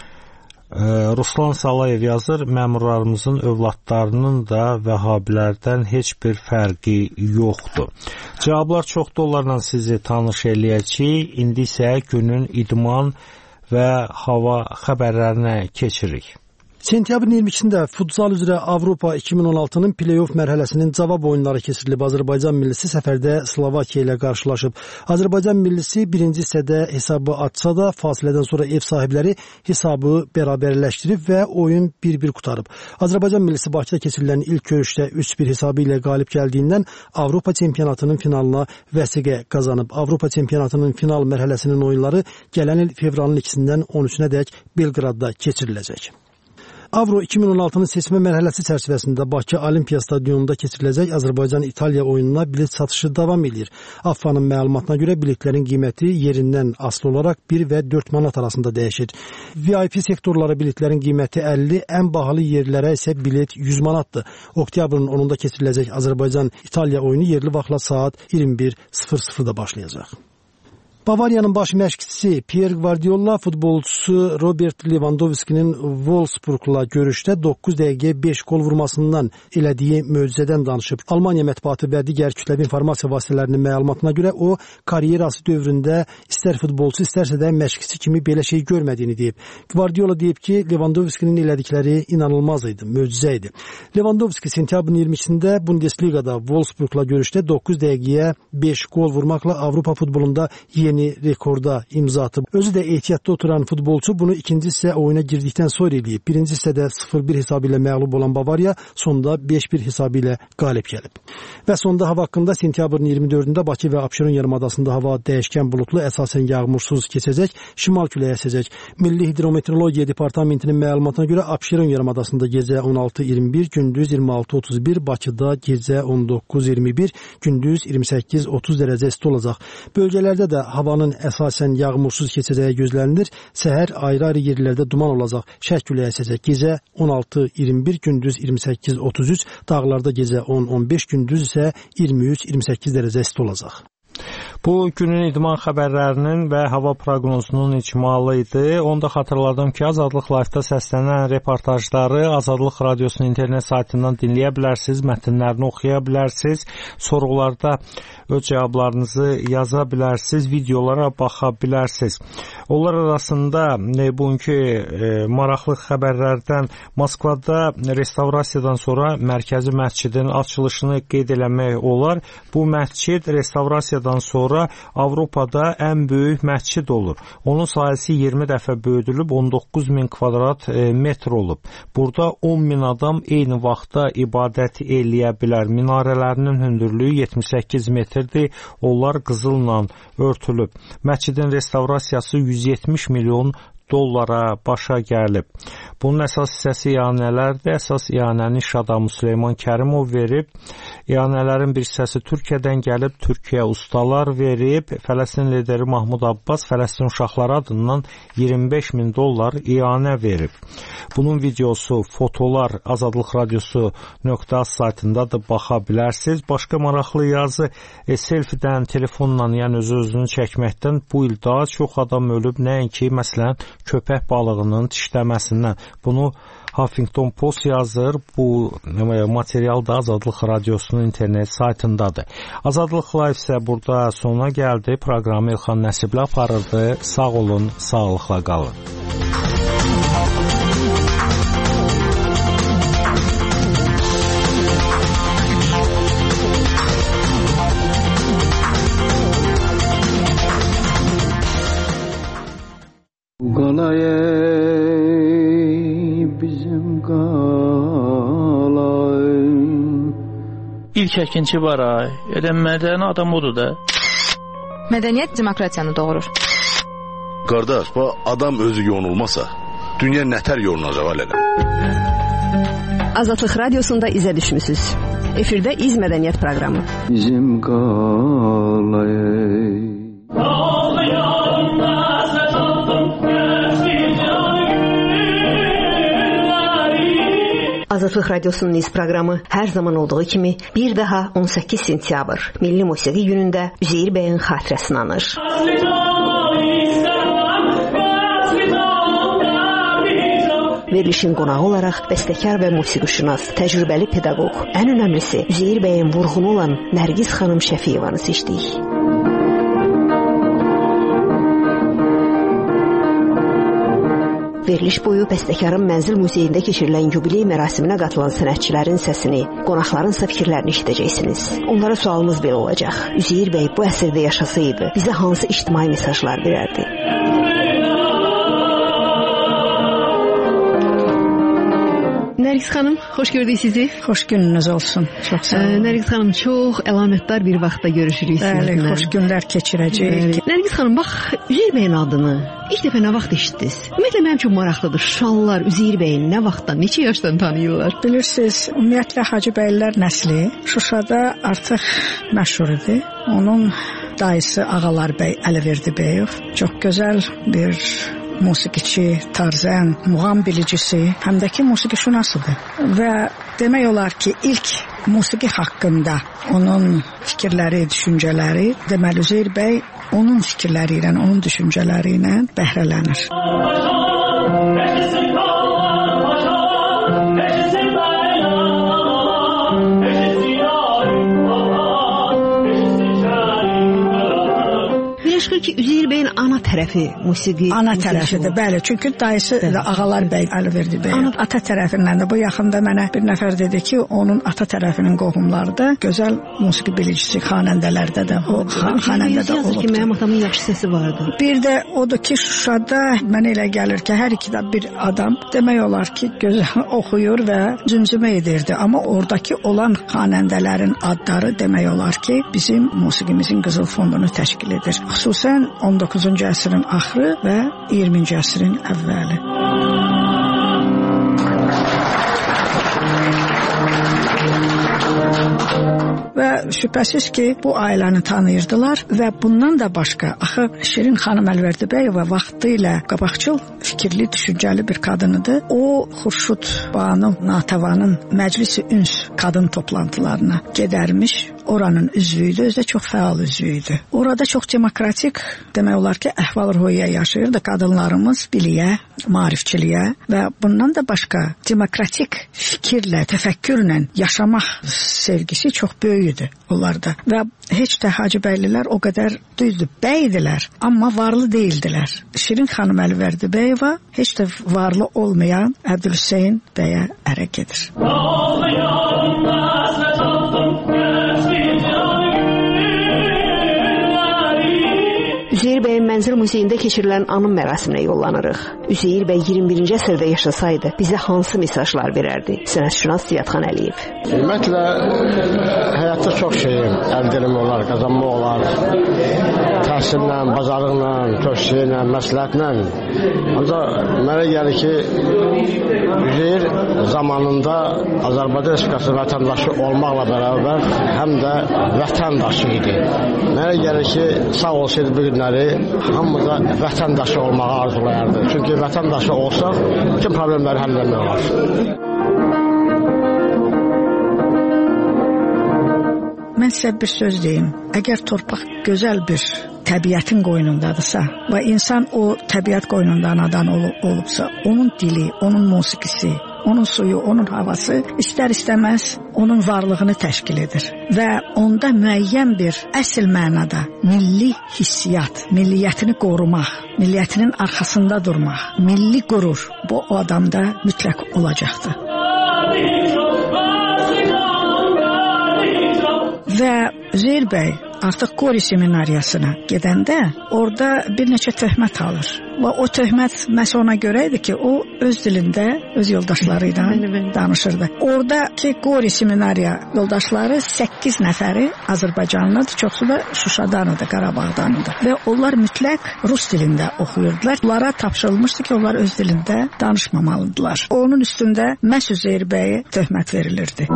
Ruslan Salayev yazır, məmurlarımızın övladlarının da vəhabilərdən heç bir fərqi yoxdur. Cavablar çoxdur, onlarla sizi tanış eləyəcəyik. İndi isə günün idman və hava xəbərlərinə keçirik. Sentyabrın 22-də futsal üzrə Avropa 2016-nın play-off mərhələsinin cavab oyunları keçirilib. Azərbaycan millisi səfərdə Slovakiya ilə qarşılaşıb. Azərbaycan millisi birinci hissədə hesabı açsa da fasilədən sonra ev sahibləri hesabı bərabərləşdirib və oyun 1-1 qutarıb. Azərbaycan millisi Bakıda keçirilən ilk görüşdə 3-1 hesabı ilə qalib gəldiyindən Avropa çempionatının finalına vəsiqə qazanıb. Avropa çempionatının final mərhələsinin oyunları gələn il fevralın 2-dən 13-nədək Belqradda keçiriləcək. Avro 2016-nın seçmə mərhələsi çərçivəsində Bakı Olimpiya Stadionunda keçiriləcək Azərbaycan-İtaliya oyununa bilet satışı davam edir. AFFA-nın məlumatına görə biletlərin qiyməti yerindən asılı olaraq 1 və 4 manat arasında dəyişir. VIP sektorlara biletlərin qiyməti 50, ən bahalı yerlərə isə bilet 100 manatdır. Oktyabrın 10-da keçiriləcək Azərbaycan-İtaliya oyunu yerli vaxtla saat 21:00-da başlayacaq. Bavariyanın baş məşqçisi Pierre Guardiola futbolçusu Robert Lewandowski'nin Wolfsburg'la görüşdə 9 dəqiqəyə 5 gol vurmasından elədiyi möcüzədən danışıb. Almaniya mətbuatı və digər kütləvi informasiya vasitələrinin məlumatına görə o, karyerası dövründə istər futbolçu, istərsə də məşqçi kimi belə şey görmədiyini deyib. Guardiola deyib ki, Lewandowski'nin elədikləri inanılmaz idi, möcüzə idi. Lewandowski sentyabrın 22-də Bundesliga'da Wolfsburg'la görüşdə 9 dəqiqəyə 5 gol vurmaqla Avropa futbolunda yeni rekorda imza atıb. Özü də ehtiyatda oturan futbolçu bunu ikinci hissə oyuna girdikdən sonra eləyib. Birinci hissədə 0-1 hesabı ilə məğlub olan Bavariya sonda 5-1 hesabı ilə qalib gəlib. Və sonda hava haqqında sentyabrın 24-də Bakı və Abşeron yarımadasında hava dəyişkən buludlu, əsasən yağmursuz keçəcək, şimal küləyi əsəcək. Milli Hidrometeorologiya Departamentinin məlumatına görə Abşeron yarımadasında gecə 16-21, gündüz 26-31, Bakıda gecə 19-21, gündüz 28-30 dərəcə isti olacaq. Bölgələrdə də havanın əsasən yağmursuz keçəcəyi gözlənilir. Səhər ayrı-ayrı yerlərdə duman olacaq. Şərq küləyi əsəcək. Gecə 16-21, gündüz 28-33, dağlarda gecə 10-15, gündüz isə 23-28 dərəcə isti olacaq. Bu günün idman xəbərlərinin və hava proqnozunun icmalı idi. Onu da xatırladım ki, Azadlıq Live-da səslənən reportajları Azadlıq Radiosunun internet saytından dinləyə bilərsiniz, mətnlərini oxuya bilərsiniz, sorğularda öz cavablarınızı yaza bilərsiniz, videolara baxa bilərsiniz. Onlar arasında bugünkü maraqlı xəbərlərdən Moskvada restavrasiyadan sonra mərkəzi məscidin açılışını qeyd eləmək olar. Bu məscid restavrasiyadan sonra Avropada ən böyük məscid olur. Onun sahəsi 20 dəfə böyüdülüb, 19.000 kvadrat metr olub. Burada 10.000 adam eyni vaxtda ibadət eləyə bilər. Minarələrinin hündürlüyü 78 metrdir. Onlar qızılla örtülüb. Məscidin restavrasiyası 170 milyon dollara başa gəlib. Bunun əsas hissəsi ianələrdir. Əsas ianəni iş adamı Süleyman Kərimov verib. İanələrin bir hissəsi Türkiyədən gəlib, Türkiyə ustalar verib. Fələstin lideri Mahmud Abbas Fələstin uşaqları adından 25 min dollar ianə verib. Bunun videosu, fotolar Azadlıq Radiosu.az saytındadır, baxa bilərsiniz. Başqa maraqlı yazı selfiedən, telefonla, yəni özünü çəkməkdən bu il daha çox adam ölüb, nəinki məsələn köpək balığının dişləməsindən. Bunu Huffington Post yazır. Bu material da Azadlıq Radiosunun internet saytındadır. Azadlıq Live isə burada sona gəldi. Proqramı İlxan Nəsibli aparırdı. Sağ olun, sağlıqla qalın. Qalay bizim qalay. İlk əkinçi var ay. Mədəni adam odur da. Mədəniyyət demokratiyanı doğurur. Qardaş, bu adam özü yonulmasa, dünya nətər yonulacaq elələ. Azadlıq Radiosunda izə düşmüsünüz. Efirdə İz Mədəniyyət proqramı. Bizim qalay. Azadlıq Radiosunun İz proqramı hər zaman olduğu kimi bir daha 18 sentyabr Milli Musiqi günündə Üzeyir bəyin xatirəsini anır. Verilişin qonağı olaraq bəstəkar və musiqişünas, təcrübəli pedaqoq, ən önəmlisi Üzeyir bəyin vurğunu olan Nərgiz xanım Şəfiyevanı seçdik. Veriliş boyu bəstəkarın Mənzil Muzeyində keçirilən yubiley mərasiminə qatılan sənətçilərin səsini, qonaqların isə fikirlərini eşidəcəksiniz. Onlara sualımız belə olacaq. Üzeyir bəy bu əsrdə yaşasaydı, bizə hansı ictimai mesajlar verərdi? Nərgiz xanım, xoş gördük sizi. Xoş gününüz olsun. Çox sağ olun. Nərgiz xanım, çox əlamətdar bir vaxtda görüşürük sizinlə. Bəli, xoş günlər keçirəcəyik. Nərgiz xanım, bax, Üzeyir bəyin adını ilk dəfə nə vaxt eşitdiniz? Ümumiyyətlə mənim çox maraqlıdır. Şuşalılar Üzeyir bəyin nə vaxtdan, neçə yaşdan tanıyırlar? Bilirsiniz, ümumiyyətlə Hacıbəylər nəsli Şuşada artıq məşhur idi. Onun dayısı Ağalar bəy Əliverdibəyov çox gözəl bir musiqiçi, tarzən, muğam bilicisi, həm də ki musiqişünasıdır. Və demək olar ki, ilk musiqi haqqında onun fikirləri, düşüncələri, deməli Üzeyir bəy onun fikirləri ilə, onun düşüncələri ilə bəhrələnir. Məşğul ki, Üzeyir bəyin ana tərəfi musiqi. Ana tərəfidir, bəli. Çünki dayısı da Ağalar bəy Əliverdibey. Ata tərəfindən də bu yaxında mənə bir nəfər dedi ki, onun ata tərəfinin qohumları da gözəl musiqi bilicisi, xanəndələrdə də o xanəndə də olub. Ki, mənim atamın yaxşı səsi vardı. Bir də odur ki, Şuşada mənə elə gəlir ki, hər iki də bir adam demək olar ki, gözəl oxuyur və cümcümə edirdi. Amma oradakı olan xanəndələrin adları demək olar ki, bizim musiqimizin qızıl fondunu təşkil edir. Xüsusən 19-cu əsrin axırı və 20-ci əsrin əvvəli. Və şübhəsiz ki, bu ailəni tanıyırdılar və bundan da başqa, axı Şirin xanım Əliverdibəyova vaxtı ilə qabaqcıl, fikirli, düşüncəli bir qadınıdır. O, Xurşud Banu Natəvanın Məclis-i Üns qadın toplantılarına gedərmiş, oranın üzvüydü, özü də çox fəal üzvüydü. Orada çox demokratik, demək olar ki, əhval-ruhiyyə yaşayırdı qadınlarımız biliyə, maarifçiliyə və bundan da başqa demokratik fikirlə, təfəkkürlə yaşamaq sevgisi çox böyüdü onlarda. Və heç də Hacıbəylilər o qədər düzdür, bəydilər, amma varlı deyildilər. Şirin xanım Əliverdibəyova heç də varlı olmayan Əbdülhüseyn bəyə ərə gedir. Üzeyir bəyin Mənzil Muzeyində keçirilən anım mərasiminə yollanırıq. Üzeyir bəy 21-ci əsrdə yaşasaydı, bizə hansı mesajlar verərdi? Sənətşünas Ziyadxan Əliyev. Ümumiyyətlə, həyatda çox şeyim, əldirim olar, qazanma olar. Təhsillə, bacarıqla, tövsiyyə, məsləhətlə. Ancaq mənə gəlir ki, Üzeyir zamanında Azərbaycan Respublikası vətəndaşı olmaqla bərabər həm də vətəndaşı idi. Mənə gəlir ki, sağ olsaydı bu günləri hamımıza vətəndaşı olmağı arzulayardı. Çünki vətəndaşı olsaq, bütün problemləri həll etmək olar. Mən sizə bir söz deyim. Əgər torpaq gözəl bir təbiətin qoynundadırsa və insan o təbiət qoynunda anadan olubsa, onun dili, onun musiqisi, onun suyu, onun havası istər-istəməz onun varlığını təşkil edir və onda müəyyən bir əsl mənada milli hissiyat, milliyyətini qorumaq, milliyyətinin arxasında durmaq, milli qürur bu o adamda mütləq olacaqdır. Və Üzeyir bəy artıq Qori seminariyasına gedəndə orada bir neçə töhmət alır. Və o töhmət məhz ona görə idi ki, o öz dilində, öz yoldaşları ilə danışırdı. Oradakı Qori seminariya yoldaşları 8 nəfəri Azərbaycanlıdır, çoxsu da Şuşadanıdır, Qarabağdanıdır. Və onlar mütləq rus dilində oxuyurdular. Onlara tapşırılmışdı ki, onlar öz dilində danışmamalıdırlar. Onun üstündə məhz Üzeyir bəyə töhmət verilirdi.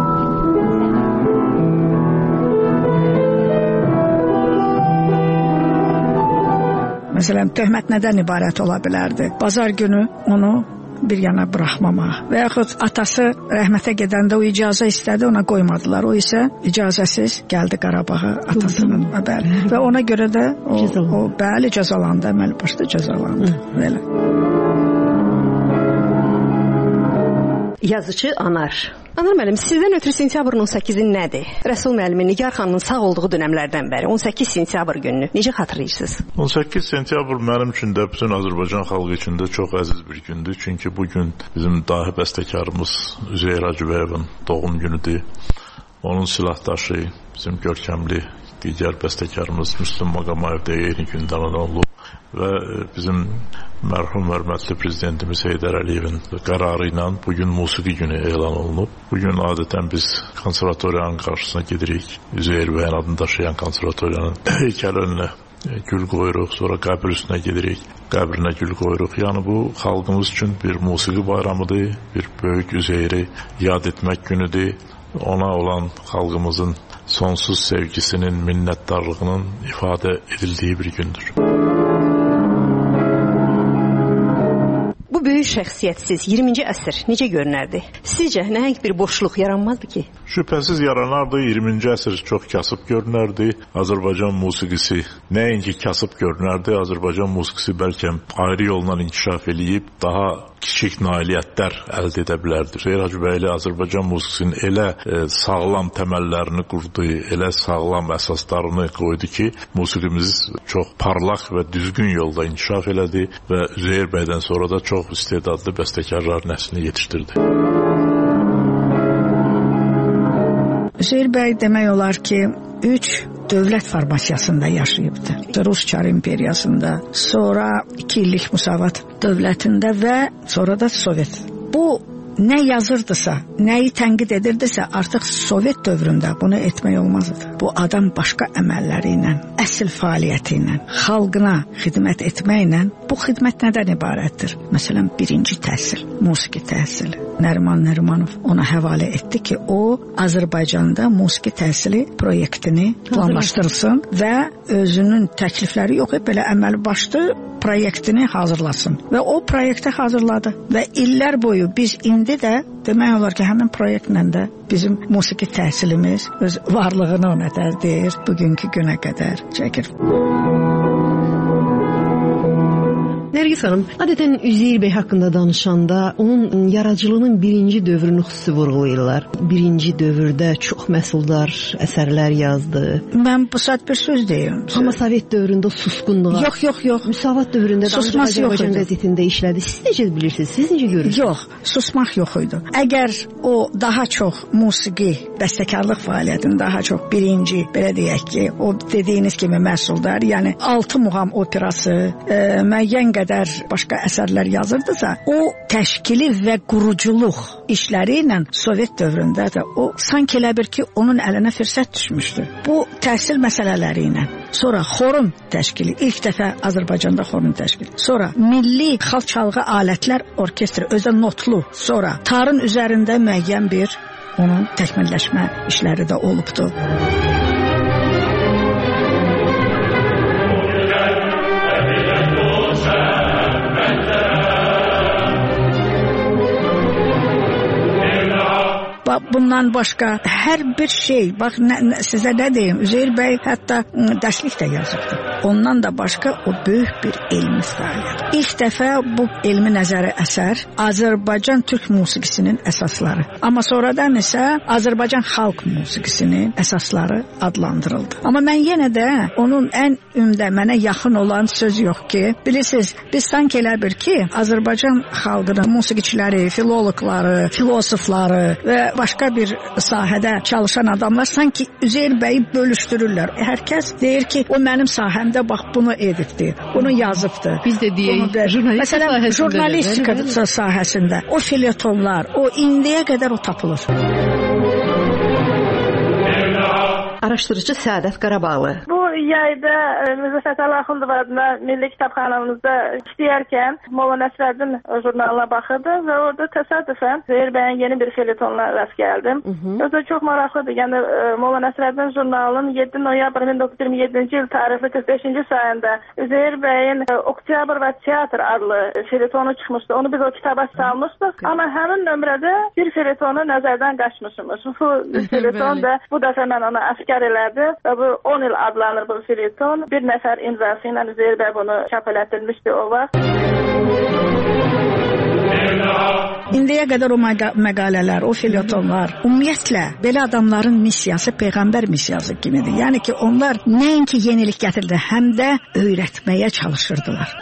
Məsələn, töhmət nədən ibarət ola bilərdi? Bazar günü onu bir yana buraxmamaq və yaxud atası rəhmətə gedəndə o icazə istədi, ona qoymadılar. O isə icazəsiz gəldi Qarabağa atasının bəli. Və ona görə də o bəli cəzalandı, əməli başda cəzalandı. Belə. Yazıcı Anar. Anar müəllim, sizdən ötürü sentyabrın 18-i nədir? Rəsul müəllimin, Nigar xanımın sağ olduğu dönəmlərdən bəri 18 sentyabr gününü necə xatırlayırsınız? 18 sentyabr mənim üçün də, bütün Azərbaycan xalqı üçün də çox əziz bir gündür. Çünki bu gün bizim dahi bəstəkarımız Üzeyir Hacıbəyevin doğum günüdür. Onun silahdaşı, bizim görkəmli digər bəstəkarımız Müslüm Maqamayev də eyni gündə anadan olub. Və bizim mərhum hörmətli prezidentimiz Heydər Əliyevin qərarı ilə bugün musiqi günü elan olunub. Bugün adətən biz konservatoriyanın qarşısına gedirik. Üzeyir bəyin adını daşıyan konservatoriyanın heykəli önünə gül qoyuruq, sonra qəbr üstünə gedirik, qəbrinə gül qoyuruq. Yəni bu xalqımız üçün bir musiqi bayramıdır, bir böyük Üzeyiri yad etmək günüdür. Ona olan xalqımızın sonsuz sevgisinin, minnətdarlığının ifadə edildiyi bir gündür. Bu böyük şəxsiyyətsiz 20-ci əsr necə görünərdi? Sizcə nəhəng bir boşluq yaranmazdı ki? Şübhəsiz yaranardı. 20-ci əsr çox kasıb görünərdi. Azərbaycan musiqisi nəinki kasıb görünərdi, Azərbaycan musiqisi bəlkə ayrı yolla inkişaf eləyib daha kiçik nailiyyətlər əldə edə bilərdi. Üzeyir Hacıbəyli Azərbaycan musiqisinin elə sağlam təməllərini qurdu, elə sağlam əsaslarını qoydu ki, musiqimiz çox parlaq və düzgün yolda inkişaf elədi və Üzeyir bəydən sonra da çox istedadlı bəstəkarlar nəslini yetişdirdi. Üzeyir bəy demək olar ki, 3 dövlət formasiyasında yaşayıbdı. Rus Çar imperiyasında, sonra 2 illik Müsavat dövlətində və sonra da Sovet. Bu nə yazırdısa, nəyi tənqid edirdisə, artıq Sovet dövründə bunu etmək olmazdı. Bu adam başqa əməlləri ilə, əsl fəaliyyəti ilə, xalqına xidmət etməklə, bu xidmət nədən ibarətdir? Məsələn, birinci təhsil, musiqi təhsili. Nəriman Nərimanov ona həvalə etdi ki, o Azərbaycanda musiqi təhsili proyektini planlaşdırsın və özünün təklifləri yox, belə əməli başlı proyektini hazırlasın. Və o proyekti hazırladı və illər boyu biz indi də demək olar ki, həmin proyektlə də bizim musiqi təhsilimiz öz varlığını ona deyir, bugünkü günə qədər çəkir. Nərgiz xanım, adətən Üzeyir bəy haqqında danışanda onun yaradıcılığının birinci dövrünü xüsusi vurğulayırlar. Birinci dövrdə çox məhsuldar əsərlər yazdı. Mən bu saat bir söz deyim. Amma Sovet dövründə susqunluğa. Yox. Müsavat dövründə Azərbaycan qəzetində işlədi. Siz necə bilirsiniz? Siz necə görürsünüz? Yox, susmaq yox idi. Əgər o daha çox musiqi, bəstəkarlıq fəaliyyətini daha çox birinci, belə deyək ki, o dediyiniz kimi məhsuldar, yəni 6 muğam operası, müəyyən qədər başqa əsərlər yazırdısa, o təşkili və quruculuq işləri ilə Sovet dövründə də o sanki elə bir ki, onun əlinə fürsət düşmüşdü. Bu təhsil məsələləri ilə, sonra xorun təşkili, ilk dəfə Azərbaycanda xorun təşkili, sonra milli xalq çalğı alətlər orkestri, özə notlu, sonra tarın üzərində müəyyən bir onun təkmilləşmə işləri də olubdu. bundan başqa hər bir şey, bax sizə nə deyim, Üzeyir bəy hətta dərslik də yazırdı. Ondan da başqa o böyük bir elmi fəaliyyət. İlk dəfə bu elmi nəzəri əsər Azərbaycan türk musiqisinin əsasları. Amma sonradan isə Azərbaycan xalq musiqisinin əsasları adlandırıldı. Amma mən yenə də onun ən mənə yaxın olan söz yox ki, bilirsiniz, biz sanki elə bir ki, Azərbaycan xalqının musiqiçiləri, filologları, filosofları və başqa bir sahədə çalışan adamlar sanki Üzeyir bəyi bölüşdürürlər. Hər kəs deyir ki, o mənim sahəmdə bax bunu edibdi, bunu yazıbdı. Biz də deyək, məsələn, jurnalistika sahəsində o felyetonlar, o indiyə qədər o tapılır. Araşdırıcı Səadət Qarabağlı. Bu yayda Mirzə Fətəli Axundov adına Milli Kitabxanamızda işləyərkən Molla Nəsrəddin jurnalına baxırdı və orada təsadüfən Üzeyir bəyin yeni bir felyetonuna rast gəldim. Özü çox maraqlıdır. Yəni Molla Nəsrəddin jurnalının 7 noyabr 1927-ci il tarixli 45-ci sayında Üzeyir bəyin Oktyabr və Teatr adlı felyetonu çıxmışdı. Onu biz o kitaba salmışdıq. Amma həmin nömrədə bir felyetonu nəzərdən qaçmışıq. Bu felyeton da bu dəfə mən ona əskər elədi və bu 10 il adlanır bu felyeton. Bir nəfər imzası ilə Üzeyir bəy bunu çap elətdirmişdi o vaxt. İndiyə qədər o məqalələr, o felyetonlar, ümumiyyətlə belə adamların missiyası Peyğəmbər missiyası kimidir. Yəni ki, onlar nəinki yenilik gətirdi, həm də öyrətməyə çalışırdılar.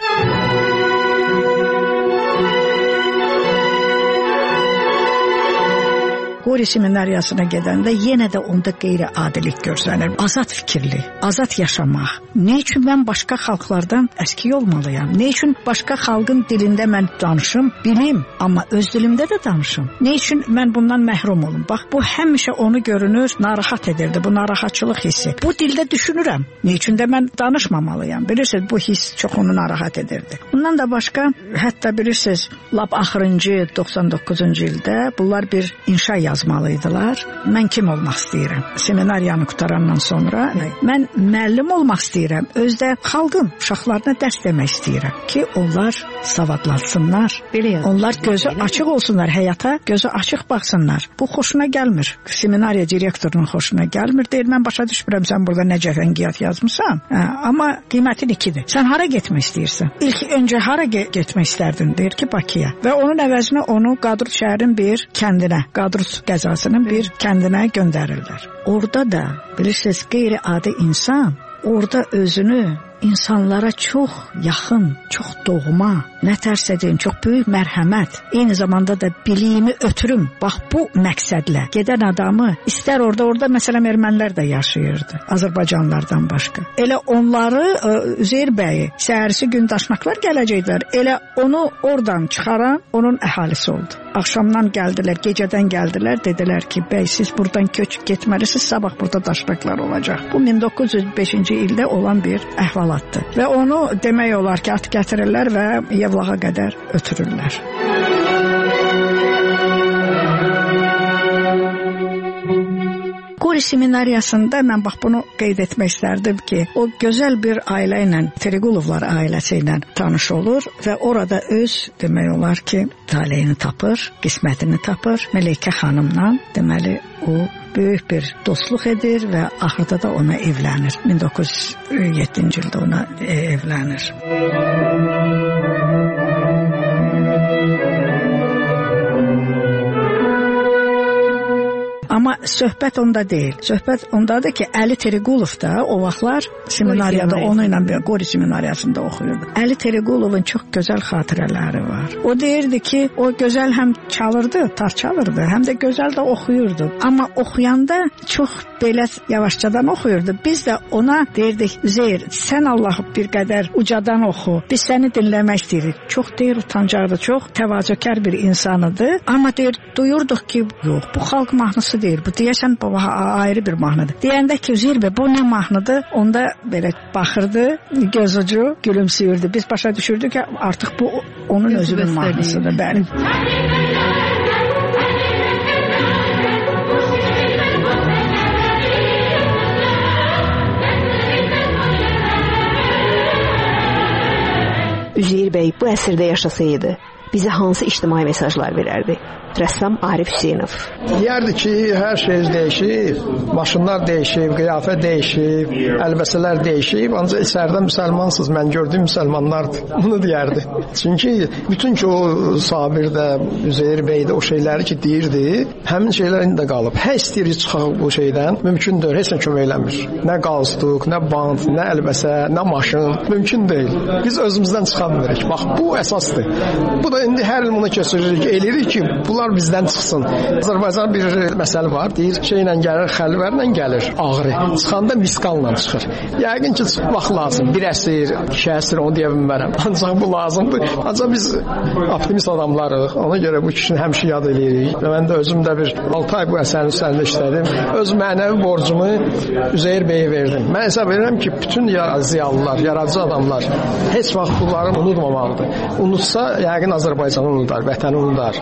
Qori seminariyasına gedəndə yenə də onda qeyri-adilik görsənir. Azad fikirli, azad yaşamaq. Ne üçün mən başqa xalqlardan əski olmalıyam? Ne üçün başqa xalqın dilində mən danışım, bilim, amma öz dilimdə də danışım? Ne üçün mən bundan məhrum olum? Bax, bu həmişə onu görünür, narahat edirdi, bu narahatçılıq hissi. Bu dildə düşünürəm, ne üçün də mən danışmamalıyam? Bilirsiniz, bu hiss çox onu narahat edirdi. Bundan da başqa, hətta bilirsiniz, lap axırıncı 99-cu ildə bunlar bir inşa yazmalıydılar. Mən kim olmaq istəyirəm? Seminariyanı qutarandan sonra mən müəllim olmaq istəyirəm. Özdə xalqın uşaqlarına dərs demək istəyirəm ki, onlar savadlansınlar. Onlar gözü açıq olsunlar həyata, gözü açıq baxsınlar. Bu xoşuna gəlmir. Seminariya direktorunun xoşuna gəlmir. Deyir, mən başa düşmürəm sən burada nə cəfəngiyyat yazmısan. Amma qiymətin 2-dir. Sən hara getmək istəyirsən? İlk öncə hara getmək istərdin? Deyir ki, Bakıya. Və onun əvəzinə onu Qadrut şəhərin bir kəndinə, Qadrut qəzasının bir kəndinə göndərirlər. Orada da bilirsiniz qeyri-adi insan orada özünü insanlara çox yaxın, çox doğma, nə tərs edin, çox böyük mərhəmət, eyni zamanda da biliyimi ötürüm. Bax bu məqsədlə gedən adamı istər orada məsələn ermənilər də yaşayırdı, Azərbaycanlılardan başqa. Elə onları Üzeyir bəyi səhərisi gün daşnaqlar gələcəklər. Elə onu oradan çıxaran onun əhalisi oldu. Axşamdan gəldilər, gecədən gəldilər, dedilər ki, bəy siz buradan köç getməlisiniz, sabah burada daşnaqlar olacaq. Bu 1905-ci ildə olan bir əhvalatdır. Və onu demək olar ki, at gətirirlər və Yevlağa qədər ötürürlər. Qori seminariyasında mən bax bunu qeyd etmək istərdim ki, o gözəl bir ailə ilə, Triqulovlar ailəsi ilə tanış olur və orada öz demək olar ki, taleyini tapır, qismətini tapır. Məleykə xanımla deməli o böyük bir dostluq edir və axırda da ona evlənir. 1907-ci ildə ona evlənir. Amma söhbət onda deyil. Söhbət ondadır ki, Əli Triqulov da o vaxtlar seminariyada onunla Qori seminariyasında oxuyurdu. Əli Triqulovun çox gözəl xatirələri var. O deyirdi ki, o gözəl həm çalırdı, tar çalırdı, həm də gözəl də oxuyurdu. Amma oxuyanda çox belə yavaşcadan oxuyurdu. Biz də ona deyirdik, Üzeyir, sən Allahı bir qədər ucadan oxu. Biz səni dinləmək istəyirik. Çox deyir, utancaqdı, çox təvazökar bir insanıdır. Amma deyir, duyurduq ki, yox, bu xalq mahnısı deyir. Bu deyəsən ayrı bir mahnıdır. Deyəndə ki, Üzeyir bəy, bu nə mahnıdır? Onda belə baxırdı, göz ucu gülümsüyürdü. Biz başa düşürdük ki, artıq bu onun özünün mahnısıdır. Bəli. Üzeyir bəy bu əsrdə yaşasaydı, bizə hansı ictimai mesajlar verərdi? rəssam Arif Hüseynov. Deyərdi ki, hər şey dəyişib, maşınlar dəyişib, qiyafə dəyişib, əlbəsələr dəyişib, ancaq içəridə müsəlmansınız, mən gördüyüm müsəlmanlardır. Bunu deyərdi. Çünki bütün ki o Sabir də, Üzeyir bəy də o şeyləri ki deyirdi, həmin şeylər indi də qalıb. Hər istəyirik çıxaq bu şeydən, mümkündür, heç nə kömək eləmir. Nə qalstuk, nə bant, nə əlbəsə, nə maşın, mümkün deyil. Biz özümüzdən çıxa bilmirik. Bax, bu əsasdır. Bu da indi hər il bunu keçiririk, eləyirik ki, bunlar bizdən çıxsın. Azərbaycan bir məsələ var, deyir, şeylə gəlir, xəlvərlə gəlir, ağrı. Çıxanda misqalla çıxır. Yəqin ki, çıxmaq lazım. Bir əsir, 2 əsir, onu deyə bilmərəm. Ancaq bu lazımdır. Ancaq biz optimist adamlarıq. Ona görə bu kişini həmişə yad eləyirik. Və mən də özüm də bir 6 ay bu əsərin üzərində işlədim. Öz mənəvi borcumu Üzeyir bəyə verdim. Mən hesab edirəm ki, bütün ziyalılar, yaradıcı adamlar heç vaxt bunları unutmamalıdır. Unutsa, yəqin Azərbaycanı unutar, vətəni unutar.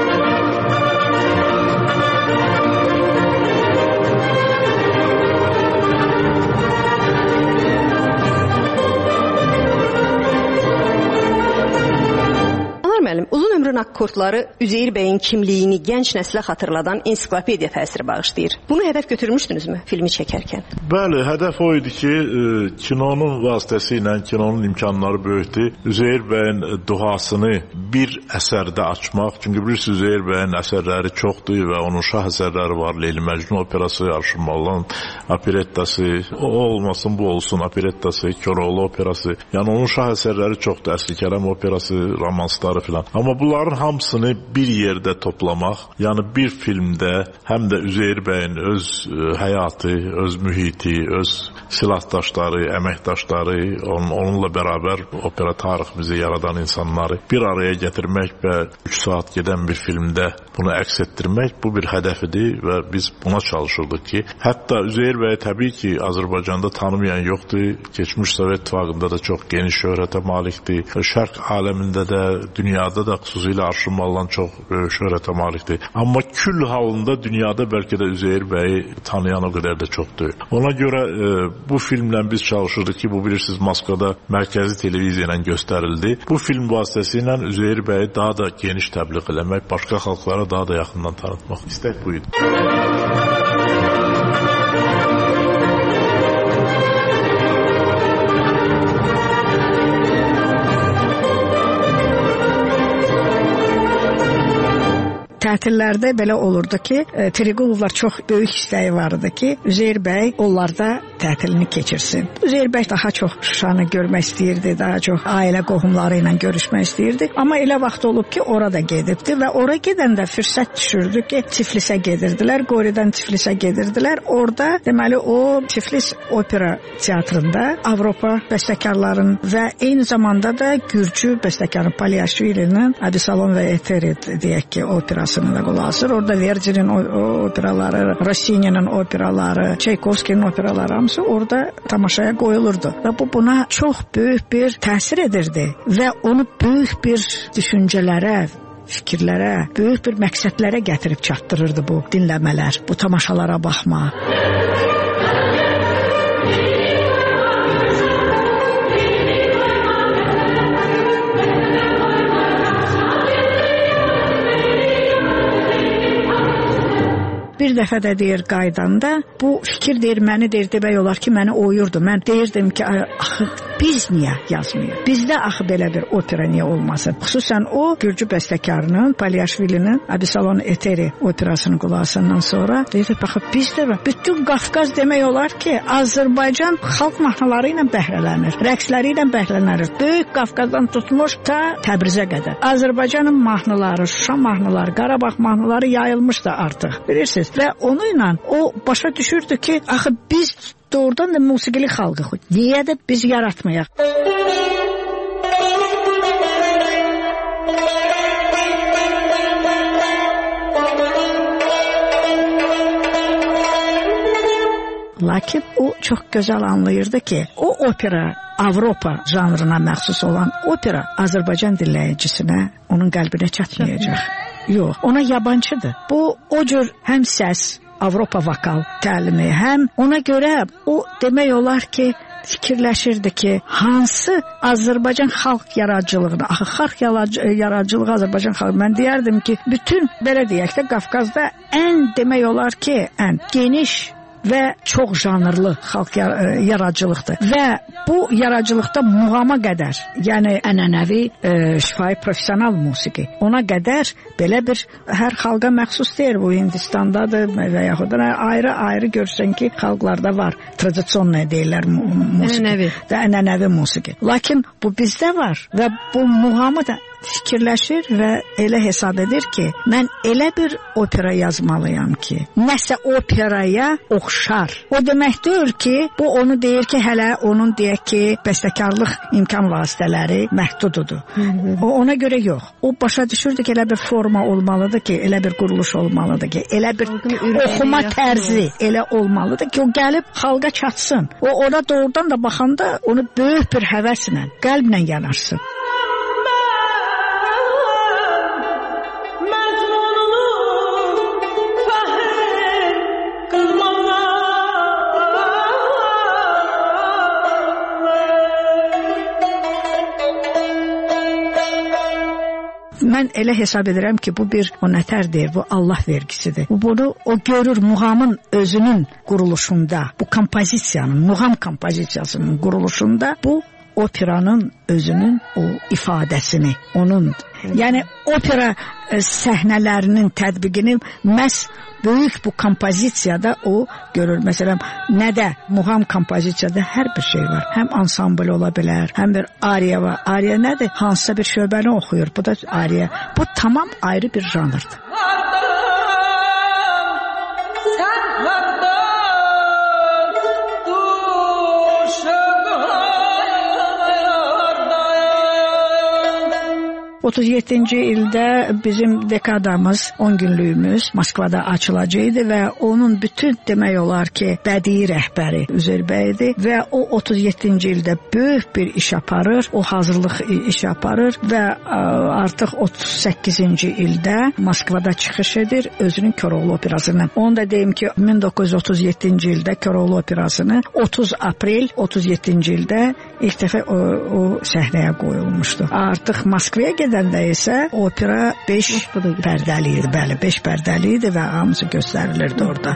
Müəllim, uzun ömrün akkordları Üzeyir bəyin kimliyini gənc nəslə xatırladan ensiklopediya təsiri bağışlayır. Bunu hədəf götürmüşdünüzmü filmi çəkərkən? Bəli, hədəf o idi ki, kinonun vasitəsilə, kinonun imkanları böyükdür. Üzeyir bəyin duhasını bir əsərdə açmaq. Çünki bilirsiniz, Üzeyir bəyin əsərləri çoxdur və onun şah əsərləri var. Leyli Məcnun operası, Arşın Mallan operettası, o olmasın, bu olsun operettası, Köroğlu operası. Yəni onun şah əsərləri çoxdur. Əsli Kərəm operası, romansları filan. Amma bunların hamısını bir yerdə toplamaq, yəni bir filmdə həm də Üzeyir bəyin öz həyatı, öz mühiti, öz silahdaşları, əməkdaşları, onunla bərabər opera tariximizi yaradan insanları bir araya gətirmək və 3 saat gedən bir filmdə bunu əks etdirmək, bu bir hədəf idi və biz buna çalışırdıq ki, hətta Üzeyir bəyi təbii ki, Azərbaycanda tanımayan yoxdur, keçmiş Sovet İttifaqında da çox geniş şöhrətə malikdir, şərq aləmində də, dünyada da xüsusilə Arşın Mallan çox şöhrətə malikdir. Amma kül halında dünyada bəlkə də Üzeyir bəyi tanıyan o qədər də çoxdur. Ona görə bu filmlə biz çalışırdıq ki, bu bilirsiniz Moskvada mərkəzi televiziya ilə göstərildi. Bu film vasitəsilə Üzeyir bəyi daha da geniş təbliğ eləmək, başqa xalqlara daha da yaxından tanıtmaq istək bu idi. Tətillərdə belə olurdu ki, Triqolovlar çox böyük istəyi vardı ki, Üzeyir bəy onlarda tətilini keçirsin. Üzeyir bəy daha çox Şuşanı görmək istəyirdi, daha çox ailə qohumları ilə görüşmək istəyirdi. Amma elə vaxt olub ki, orada gedibdi və ora gedəndə fürsət düşürdü ki, Tiflisə gedirdilər, Qoridən Tiflisə gedirdilər. Orada deməli o Tiflis opera teatrında Avropa bəstəkarların və eyni zamanda da Gürcü bəstəkarı Palyashvilinin Abisalon və Eteri deyək ki, operası da qulaq asır. Orada Verdi'nin operaları, Rossini'nin operaları, Çaykovskinin operaları hamısı orada tamaşaya qoyulurdu. Və bu buna çox böyük bir təsir edirdi və onu böyük bir düşüncələrə, fikirlərə, böyük bir məqsədlərə gətirib çatdırırdı bu dinləmələr, bu tamaşalara baxma. Bir dəfə də deyir qaydanda, bu fikir deyir məni deyir demək olar ki, məni oyurdu. Mən deyirdim ki, axı biz niyə yazmıyıq? Bizdə axı belə bir opera niyə olmasın? Xüsusən o Gürcü bəstəkarının, Palyashvilinin Abisalon Eteri operasını qulağısından sonra deyir, baxı bizdə bütün Qafqaz demək olar ki, Azərbaycan xalq mahnıları ilə bəhrələnir, rəqsləri ilə bəhrələnir. Böyük Qafqazdan tutmuş ta Təbrizə qədər. Azərbaycanın mahnıları, Şuşa mahnıları, Qarabağ mahnıları yayılmışdı artıq. Bilirsiniz? Və onu ilə o başa düşürdü ki, axı biz doğrudan da musiqili xalqıq. Niyə də biz yaratmayaq? Lakin o çox gözəl anlayırdı ki, o opera Avropa janrına məxsus olan opera Azərbaycan dinləyicisinə, onun qəlbinə çatmayacaq. Yox, ona yabancıdır. Bu o cür həm səs, Avropa vokal təlimi, həm ona görə o demək olar ki, fikirləşirdi ki, hansı Azərbaycan xalq yaradıcılığına, axı xalq yaradıcılığı Azərbaycan xalq. Mən deyərdim ki, bütün belə deyək də Qafqazda ən demək olar ki, ən geniş və çox janrlı xalq yaradıcılıqdır. Və bu yaradıcılıqda muğama qədər, yəni ənənəvi, şifahi, professional musiqi, ona qədər belə bir hər xalqa məxsus deyil. Bu Hindistandadır və yaxud da ayrı görsən ki, xalqlarda var. Tradisional deyirlər musiqi. Ənənəvi musiqi. Lakin bu bizdə var və bu muğamı da fikirləşir və elə hesab edir ki, mən elə bir opera yazmalıyam ki, nəsə operaya oxşar. O demək deyil ki, bu onu deyir ki, hələ onun deyək ki, bəstəkarlıq imkan vasitələri məhdududur. O ona görə yox. O başa düşürdü ki, elə bir forma olmalıdır ki, elə bir quruluş olmalıdır ki, elə bir oxuma tərzi elə olmalıdır ki, o gəlib xalqa çatsın. O ona doğrudan da baxanda onu böyük bir həvəslə, qəlblə yanarsın. Mən elə hesab edirəm ki, bu bir o nətər deyir, bu Allah vergisidir. Bunu o görür muğamın özünün quruluşunda, bu kompozisiyanın, muğam kompozisiyasının quruluşunda bu operanın özünün o ifadəsini, onun, yəni opera səhnələrinin tətbiqini məhz böyük bu kompozisiyada o görür. Məsələn, nədə? Muğam kompozisiyada hər bir şey var. Həm ansambl ola bilər, həm bir ariya var. Ariya nədir? Hansısa bir şöbəni oxuyur. Bu da ariya. Bu tamam ayrı bir janrdır. Otuz 7-ci ildə bizim dekadamız, 10 günlüyümüz Moskvada açılacaqdı və onun bütün demək olar ki, bədii rəhbəri Üzeyir bəydir və o 37-ci ildə böyük bir iş aparır, o hazırlıq iş aparır və artıq 38-ci ildə Moskvada çıxış edir özünün Koroğlu operasını. Onu da deyim ki, 1937-ci ildə Koroğlu operasını 30 aprel 37-ci ildə ilk dəfə o səhnəyə qoyulmuşdu. Artıq Moskvaya gedəndə isə opera 5 pərdəli idi. Bəli, 5 pərdəli idi və hamısı göstərilirdi orada.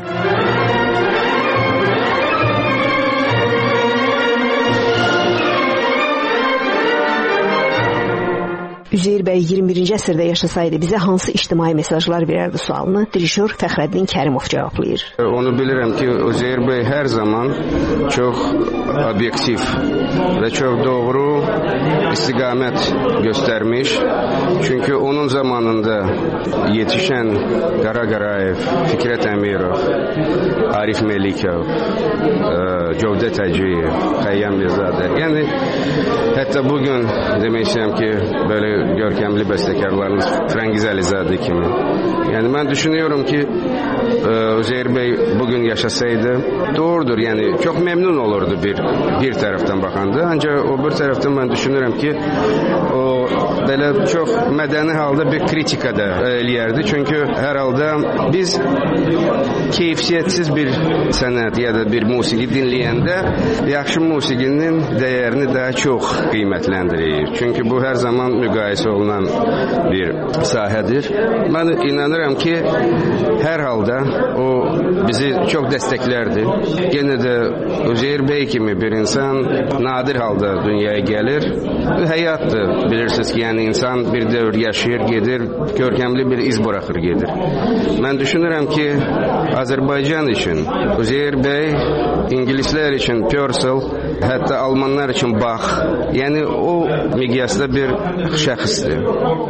Üzeyir bəy 21-ci əsrdə yaşasaydı bizə hansı ictimai mesajlar verərdi sualını dirijor Fəxrəddin Kərimov cavablayır. Onu bilirəm ki, Üzeyir bəy hər zaman çox obyektiv və çox doğru istiqamət göstərmiş. Çünki onun zamanında yetişən Qara Qarayev, Fikrət Əmirov, Arif Melikov, Cövdət Hacıyev, Xəyyam Mirzadə. Yəni, hətta bugün demək istəyəm ki, böyle görkemli bestekarlarımız Frengiz Alizadə kimi. Yani ben düşünüyorum ki Üzeyir Bey bugün yaşasaydı doğrudur. Yani çok memnun olurdu bir taraftan bakanda. Ancak o bir taraftan ben düşünürüm ki o böyle çok medeni halde bir kritika da eləyərdi. Çünkü herhalde biz keyfiyetsiz bir sanat ya da bir musiki dinleyende yaxşı musikinin değerini daha çok kıymetlendirir. Çünkü bu her zaman müqayisə olunan bir sahədir. Mən inanıram ki, hər halda o bizi çox dəstəklərdi. Yenə də Üzeyir bəy kimi bir insan nadir halda dünyaya gəlir. Həyatdır, bilirsiniz ki, yəni insan bir dövr yaşayır, gedir, görkəmli bir iz bırakır, gedir. Mən düşünürəm ki, Azərbaycan üçün Üzeyir bəy, İngilislər üçün Purcell, hətta Almanlar üçün Bach, yəni o miqyasda bir şəxsdir.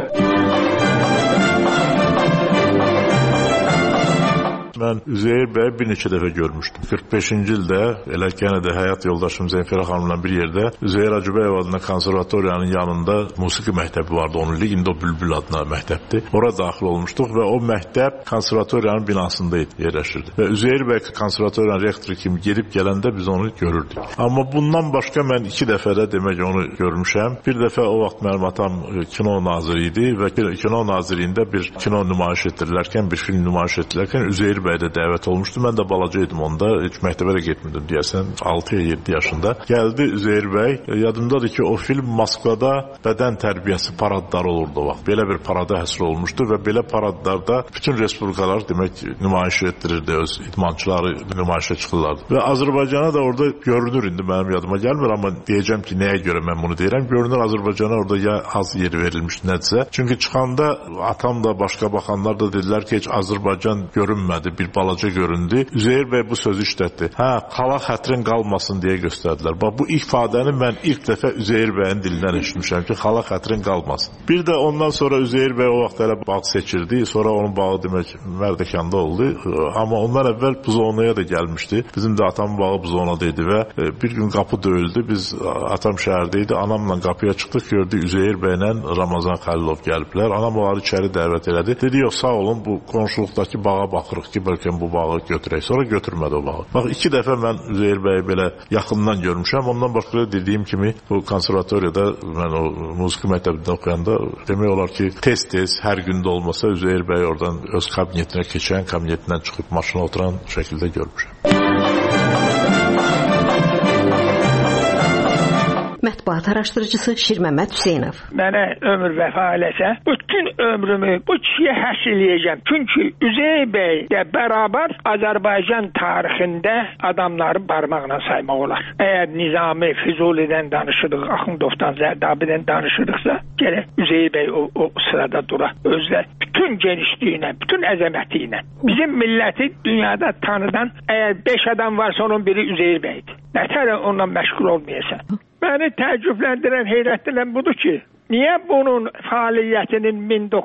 Mən Üzeyir bəy bir neçə dəfə görmüşdüm. 45-ci ildə elə yenə də həyat yoldaşım Zənfira xanımla bir yerdə Üzeyir Hacıbəyev adına konservatoriyanın yanında musiqi məktəbi vardı. Onun indi o Bülbül adına məktəbdir. Ora daxil olmuşduq və o məktəb konservatoriyanın binasında yerləşirdi. Və Üzeyir bəy konservatoriyanın rektoru kimi gelib gələndə biz onu görürdük. Amma bundan başqa mən 2 dəfə də demək onu görmüşəm. Bir dəfə o vaxt mənim atam kino naziri idi və kino nazirliyində bir kino nümayiş etdirilərkən, bir film nümayiş etdirilərkən Üzeyir bəy də dəvət olmuşdu. Mən də balaca idim onda. Heç məktəbə də getmirdim deyəsən. 6-7 yaşında. Gəldi Üzeyir bəy. Yadımdadır ki, o film Moskvada bədən tərbiyəsi paradları olurdu o vaxt. Belə bir parada həsr olmuşdu və belə paradlarda bütün respublikalar demək nümayiş etdirirdi. Öz idmançıları nümayişə çıxırlardı. Və Azərbaycana da orada görünür, indi mənim yadıma gəlmir, amma deyəcəm ki, nəyə görə mən bunu deyirəm. Görünür Azərbaycana orada ya az yer verilmiş nədirsə. Çünki çıxanda atam da başqa baxanlar da dedilər ki, heç Azərbaycan görünmədi, bir balaca göründü. Üzeyir bəy bu sözü işlətdi. Xala xətrin qalmasın deyə göstərdilər. Bax, bu ifadəni mən ilk dəfə Üzeyir bəyin dilindən eşitmişəm ki, xala xətrin qalmasın. Bir də ondan sonra Üzeyir bəy o vaxt elə bağ seçirdi. Sonra onun bağı demək Mərdəkanda oldu. Amma ondan əvvəl Buzovnaya da gəlmişdi. Bizim də atamın bağı Buzovnada idi və bir gün qapı döyüldü. Biz atam şəhərdə idi. Anamla qapıya çıxdıq, gördük Üzeyir bəylə Ramazan Xəlilov gəliblər. Anam onları içəri dəvət elədi. Dedi, yox, sağ olun, bu qonşuluqdakı bağa baxırıq ki, bəlkə bu bağı götürək. Sonra götürmədi o bağı. Bax, 2 dəfə mən Üzeyir bəyi belə yaxından görmüşəm. Ondan başqa dediyim kimi, bu konservatoriyada mən o musiqi məktəbində oxuyanda demək olar ki, tez-tez, hər gündə olmasa Üzeyir bəy oradan öz kabinetinə keçən, kabinetindən çıxıb maşına oturan şəkildə görmüşəm. Mətbuat araşdırıcısı Şir Məmməd Hüseynov. Mənə ömür vəfa eləsə, bütün ömrümü bu kişiyə həsr eləyəcəm. Çünki Üzeyir bəy də bərabər Azərbaycan tarixində adamları barmaqla saymaq olar. Əgər Nizami, Füzulidən danışırıq, Axundovdan, Zərdabidən danışırıqsa, gələk Üzeyir bəy o sırada dura. Özlə bütün genişliyinə, bütün əzəməti ilə. Bizim milləti dünyada tanıdan əgər 5 adam varsa onun biri Üzeyir bəydir. Nətər onunla məşğul olmayasan. Məni təəccübləndirən, heyrətləndirən budur ki, niyə bunun fəaliyyətinin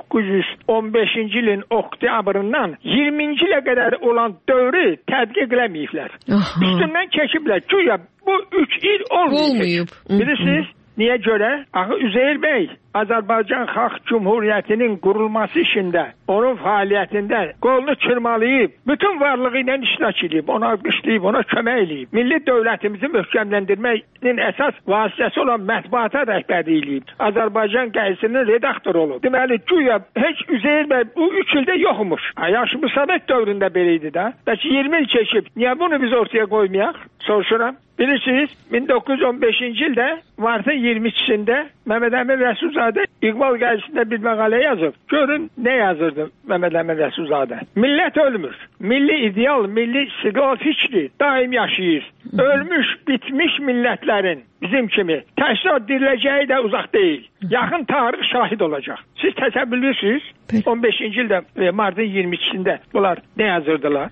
1915-ci ilin oktyabrından 20-ci ilə qədər olan dövrü tədqiq eləməyiblər. Üstündən keçiblər. Güya bu 3 il olmayıb. Bilirsiniz? Niyə görə? Axı Üzeyir bəy Azərbaycan Xalq Cümhuriyyətinin qurulması işində, onun fəaliyyətində qolunu çırmalayıb, bütün varlığı ilə iştirak edib, ona alqışlayıb, ona kömək edib. Milli dövlətimizi möhkəmləndirməyin əsas vasitəsi olan mətbuata rəhbərlik edib. Azərbaycan qəzetinin redaktoru olub. Deməli, güya heç Üzeyir bəy bu 3 ildə yoxmuş. Yaşı bu Sovet dövründə belə idi də. Bəlkə 20 il keçib. Niyə bunu biz ortaya qoymayaq? Soruşuram. Bilirsiniz, 1915-ci ildə martın 22-sində Məhəmməd Əmin Rəsulzadə İqbal qəzetində bir məqalə yazıb. Görün, nə yazırdı Məhəmməd Əmin Rəsulzadə? Millət ölmür. Milli ideal, milli istiqlal fikri daim yaşayır. Ölmüş, bitmiş millətlərin bizim kimi təşkilat diriləcəyi də uzaq deyil. Yaxın tarix şahid olacaq. Siz təsəvvür edirsiniz? 15-ci ildə martın 22-sində bunlar nə yazırdılar?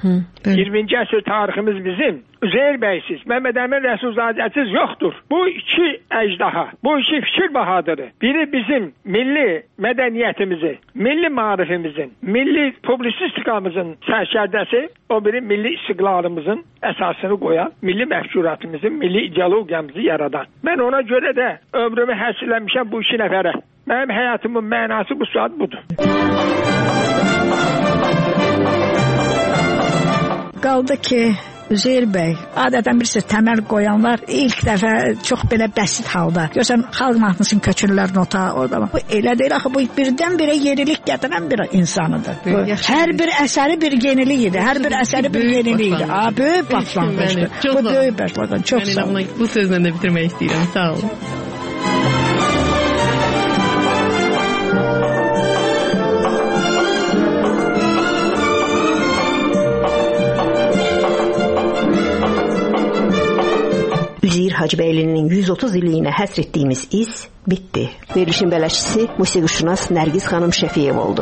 20-ci əsr tariximiz bizim. Üzeyir bəysiz, Məhəmməd Əmin Rəsulzadəsiz yoxdur. Bu 2 əcdaha, bu 2 fikir bahadırı. Biri bizim milli mədəniyyətimizi, milli maarifimizin, milli publisistikamızın sərkərdəsi, o biri milli istiqlalımızın əsasını qoyan, milli məfkuratımızın, milli ideologiyamızı yaradan. Mən ona görə də ömrümü həsrləmişəm bu 2 nəfərə. Mənim həyatımın mənası bu saat budur. Qaldı ki, Üzeyir bəy, adətən birisi təməl qoyanlar ilk dəfə çox belə bəsit halda. Görsən, xalq mahnısının köçürlər nota orada. Bu elə deyil, axı bu birdən-birə yenilik gətirən bir insanıdır. Hər bir əsəri bir yenilik idi. Hər bir əsəri bir yenilik idi. Böyük başlanğıcdır. Bu böyük başlanğıc. Çox sağ olun. Bu sözlə də bitirmək istəyirəm. Sağ olun. Üzeyir Hacıbəylinin 130 illiyinə həsr etdiyimiz iz bitdi. Verilişin bələdçisi musiqişünas Nərgiz xanım Şəfiyev oldu.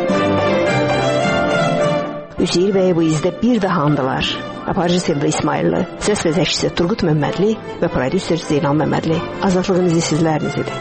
Üzeyir bəy bu izdə bir daha andılar. Aparıcı Sevda İsmailli, səs vəzəkçisi Turqut Məmmədli və prodüser Zeynal Məmmədli. Azadlığın izi sizləriniz idi.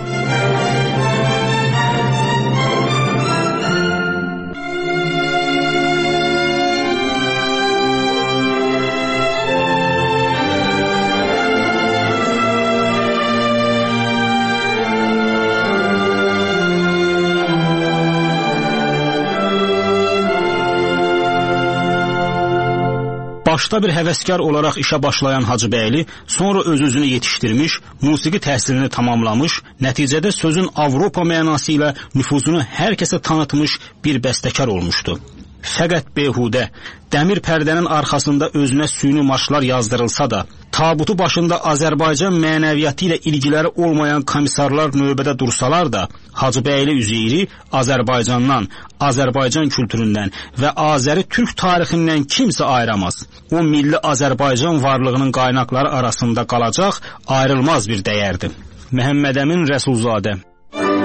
Başda bir həvəskar olaraq işə başlayan Hacıbəyli sonra öz-özünü yetişdirmiş, musiqi təhsilini tamamlamış, nəticədə sözün Avropa mənası ilə nüfuzunu hər kəsə tanıtmış bir bəstəkar olmuşdu. fəqət behudə, dəmir pərdənin arxasında özünə süni marşlar yazdırılsa da, tabutu başında Azərbaycan mənəviyyatı ilə ilgiləri olmayan komissarlar növbədə dursalar da, Hacıbəyli Üzeyri Azərbaycandan, Azərbaycan kültüründən və Azəri türk tarixindən kimsə ayıramaz. O milli Azərbaycan varlığının qaynaqları arasında qalacaq ayrılmaz bir dəyərdir. Məhəmməd Əmin Rəsulzadə.